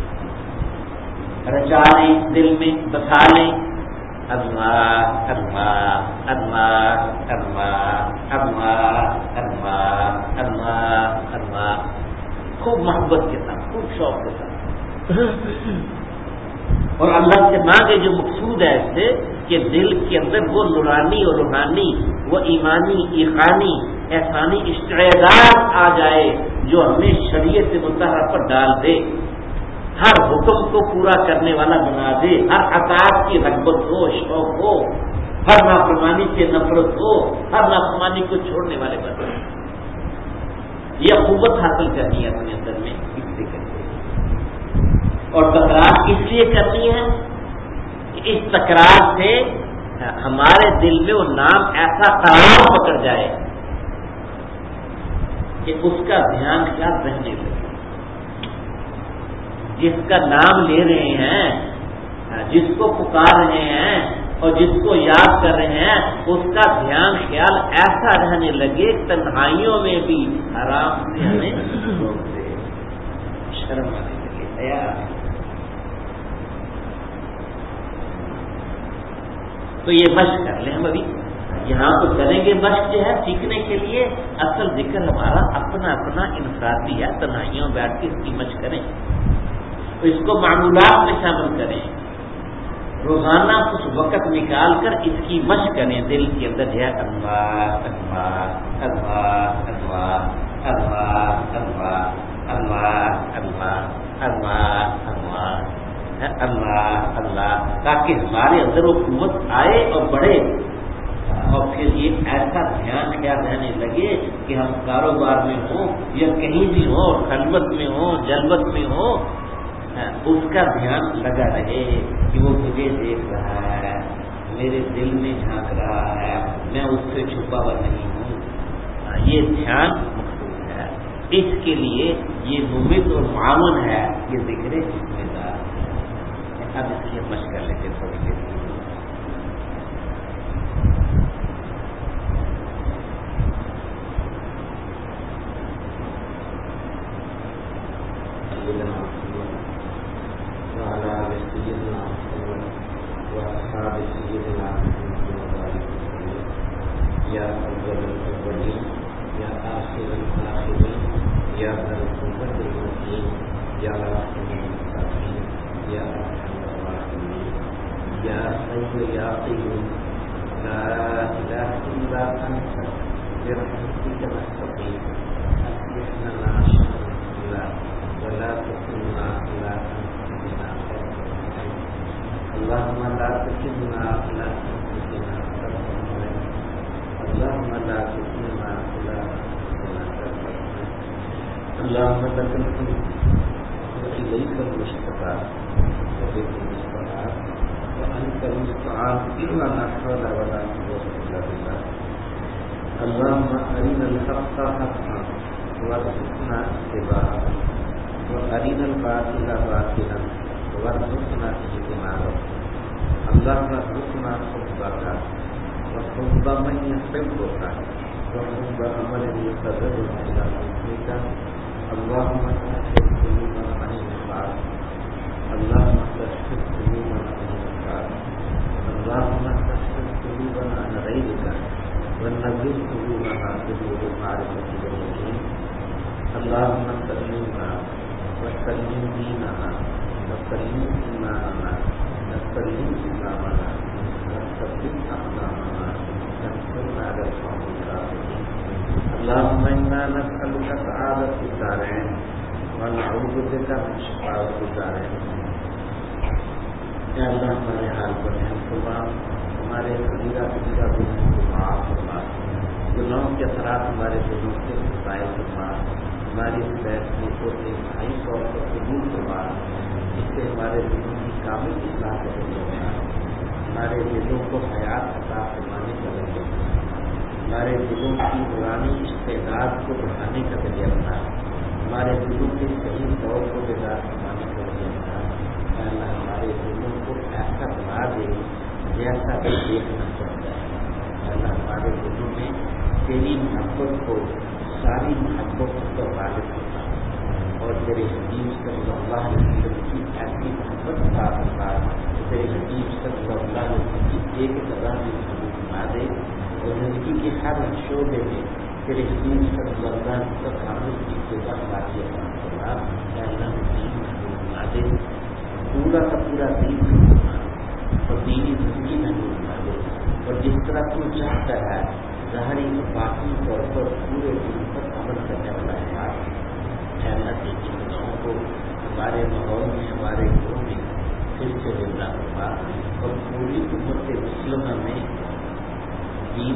رچا لیں، دل میں بسا لیں، اللہ اللہ اللہ اللہ اللہ اللہ اللہ اللہ، خوب محبت کے ساتھ، خوب شوق کے ساتھ، اور اللہ سے مانگے جو مقصود ہے اس سے کہ دل کے اندر وہ نورانی اور روحانی، وہ ایمانی ایقانی احسانی استعداد آ جائے جو ہمیں شریعت مطہرہ پر ڈال دے، ہر حکم کو پورا کرنے والا بنا دے، ہر اطاعت کی رغبت ہو، شوق ہو، ہر نافرمانی سے نفرت ہو، ہر نافرمانی کو چھوڑنے والے بنا دے۔ یہ قوت حاصل کرنی ہے اپنے اندر میں اس سے کرتے، اور تکرار اس لیے کرنی ہے کہ اس تکرار سے ہمارے دل میں وہ نام ایسا قرار پکڑ جائے کہ اس کا دھیان کیا رہنے لگے، جس کا نام لے رہے ہیں، جس کو پکار رہے ہیں اور جس کو یاد کر رہے ہیں، اس کا دھیان خیال ایسا رہنے لگے تنہائیوں میں بھی آرام سے ہمیں روک دے، شرم آنے لگے، حیا آنے لگے۔ تو یہ مشق کر لیں ہم ابھی یہاں تو کریں گے، مشق جو ہے سیکھنے کے لیے اصل ذکر ہمارا اپنا اپنا انفرادی ہے، تنہائیوں بیٹھ کے اس کی مشق کریں، تو اس کو معمولات میں شامل کریں، روزانہ کچھ وقت نکال کر اس کی مشق کریں، دل کے اندر جو ہے اللہ اللہ اللہ اللہ اللہ اللہ اللہ اللہ اللہ اللہ اللہ اللہ، تاکہ ہمارے اندر وہ قوت آئے اور بڑھے، اور پھر یہ ایسا دھیان کیا رہنے لگے کہ ہم کاروبار میں ہوں یا کہیں بھی ہو، خلوت میں ہو جلوت میں ہو، اس کا دھیان لگا رہے کہ وہ مجھے دیکھ رہا ہے، میرے دل میں جھانک رہا ہے، میں اس سے چھپا ہوا نہیں ہوں۔ یہ دھیان مقصود ہے، اس کے لیے یہ ممد اور معاون ہے، یہ ذکر ذمہ دار۔ اب اس کی مشق کر لیتے تھوڑی دیر اللهم لك الحمد وإليك المشتكى وبك المستعان وأنت المستعان ولا حول ولا قوة إلا بالله اللهم أرنا الحق حقا وارزقنا اتباعه وأرنا الباطل باطلا وارزقنا اجتنابه اللهم ارزقنا حبك وحب من يحبك وحب عمل يقربنا إلى حبك اللهم تحفظ قلوبنا عن النفاق اللهم تحفظ قلوبنا عن النفاق اللهم تحفظ قلوبنا عن غيرك ونزل قلوبنا بنور معرفة واليقين اللهم سلمنا وسلم ديننا وسلم إيماننا وسلم إسلامنا وثبت أقدامنا وانصرنا على القوم الكافرين اللهم إنا نسألك سعادة الدارين ونعوذ بك من شقاوة الدارين اے اللہ ہمارے حال پر رحم فرما، ہمارے کبیرہ کبیرہ گناہوں کو معاف فرما، گناہوں کے اثرات ہمارے دلوں سے ضائع فرما، ہماری اس فیصلے کو انتہائی طور پر قبول فرما، جس سے ہمارے دلوں کی کامل اصلاح کا ذریعہ بنا، ہمارے دلوں کو حیات عطا فرمانے کا ذریعہ بنا، ہمارے دلوں کی پرانی استعداد کو بڑھانے کا ذریعہ بنا، ہمارے دلوں کے صحیح طور کو بیدار فرمانے کا ذریعہ بنا۔ اے اللہ ہمارے دلوں کو ایسا بنا دے جیسا کہ دیکھنا چاہتا ہے۔ اے اللہ ہمارے دلوں میں تیری محبت کو، ساری محبت کو غالب کرنا اور تیرے حبیب صلی اللہ علیہ وسلم کی ایسی محبت عطا فرما کہ تیرے حبیب صلی اللہ علیہ وسلم کی ایک طرح بھی محبت بنا دے اور زندگی کے ہر شعبے میں تیرے حبیب صلی اللہ علیہ وسلم حامد کی ابتدا ہماری عطا فرما۔ اے اللہ دین محبوب بنا دے، پورا کا پورا دین بنا اور دینی زندگی محبوب بنا دے، اور جس طرح تو چاہتا ہے ظاہری و باطنی طور پر پورے دین پر عمل کرنے والا ہے۔ اے اللہ دینی گناہوں کو ہمارے ماحول میں، ہمارے گھروں میں پھر سے زندہ فرما اور پوری امت مسلمہ میں دین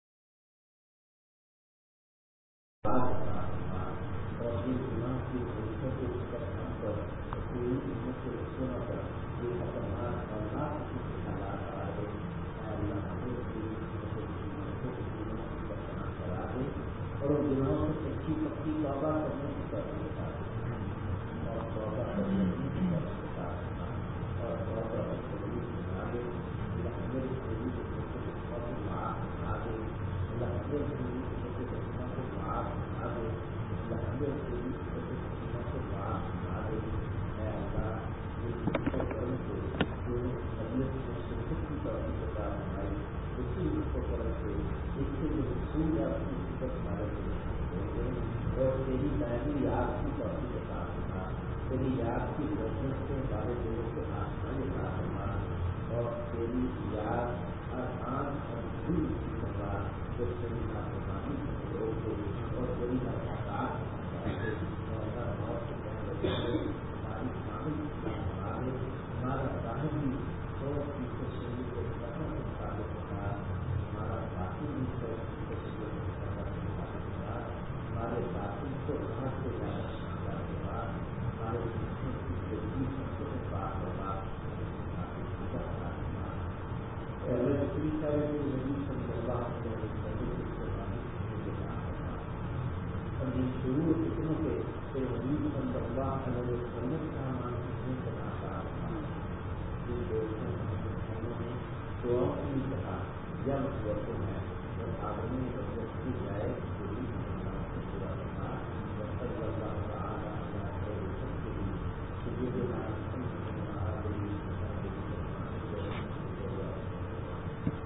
اور گناہوں سے اچھی پکی توبہ کرنے کی توفیق عطا فرما اور توبہ کرنے کی توفیق عطا فرما اور توبہ قبول بنا دے۔ اللہ ہمیں قبول کو معاف بنا دے، اللہ ہمیں قبول کو معاف بنا دے، اللہ ہمیں قبول کو معاف بنا دے۔ اے اللہ اس کرم سے جو مجلس میں شرکت کی توفیق عطا فرمائی، اسی کو کرم سے اس سے جو رسول آپ کی ہمارے اور تیری دائمی یاد کی توفیق عطا فرما، تیری یاد کی روشنی سے ہمارے دلوں کو آسمان عطا فرما اور تیری یاد ہر آنکھ اور دل کی کرنا جو تیری نافرمانی سے روک دے اور تیری نافرمانی اور موت سے پہلے ہماری کامل اصلاح بنا دے، ہمارا ظاہر بھی سو فیصد شریف کے مطابق مطابق ہوتا، ہمارا باقی بھی سو فیصد شریف ہمارے باطن کو راہ سے زیادہ شاندار ہوگا، ہمارے جسم کی زندگی سب سے پاک ہوگا، پوری طرح سے نبی صلی اللہ علیہ وسلم اور جن شروع فتنوں کے پھر نبی صلی اللہ علیہ وسلم کا مان سننے کو آسان ہوگا۔ جن دوستوں نے دعاؤں کی کہا یا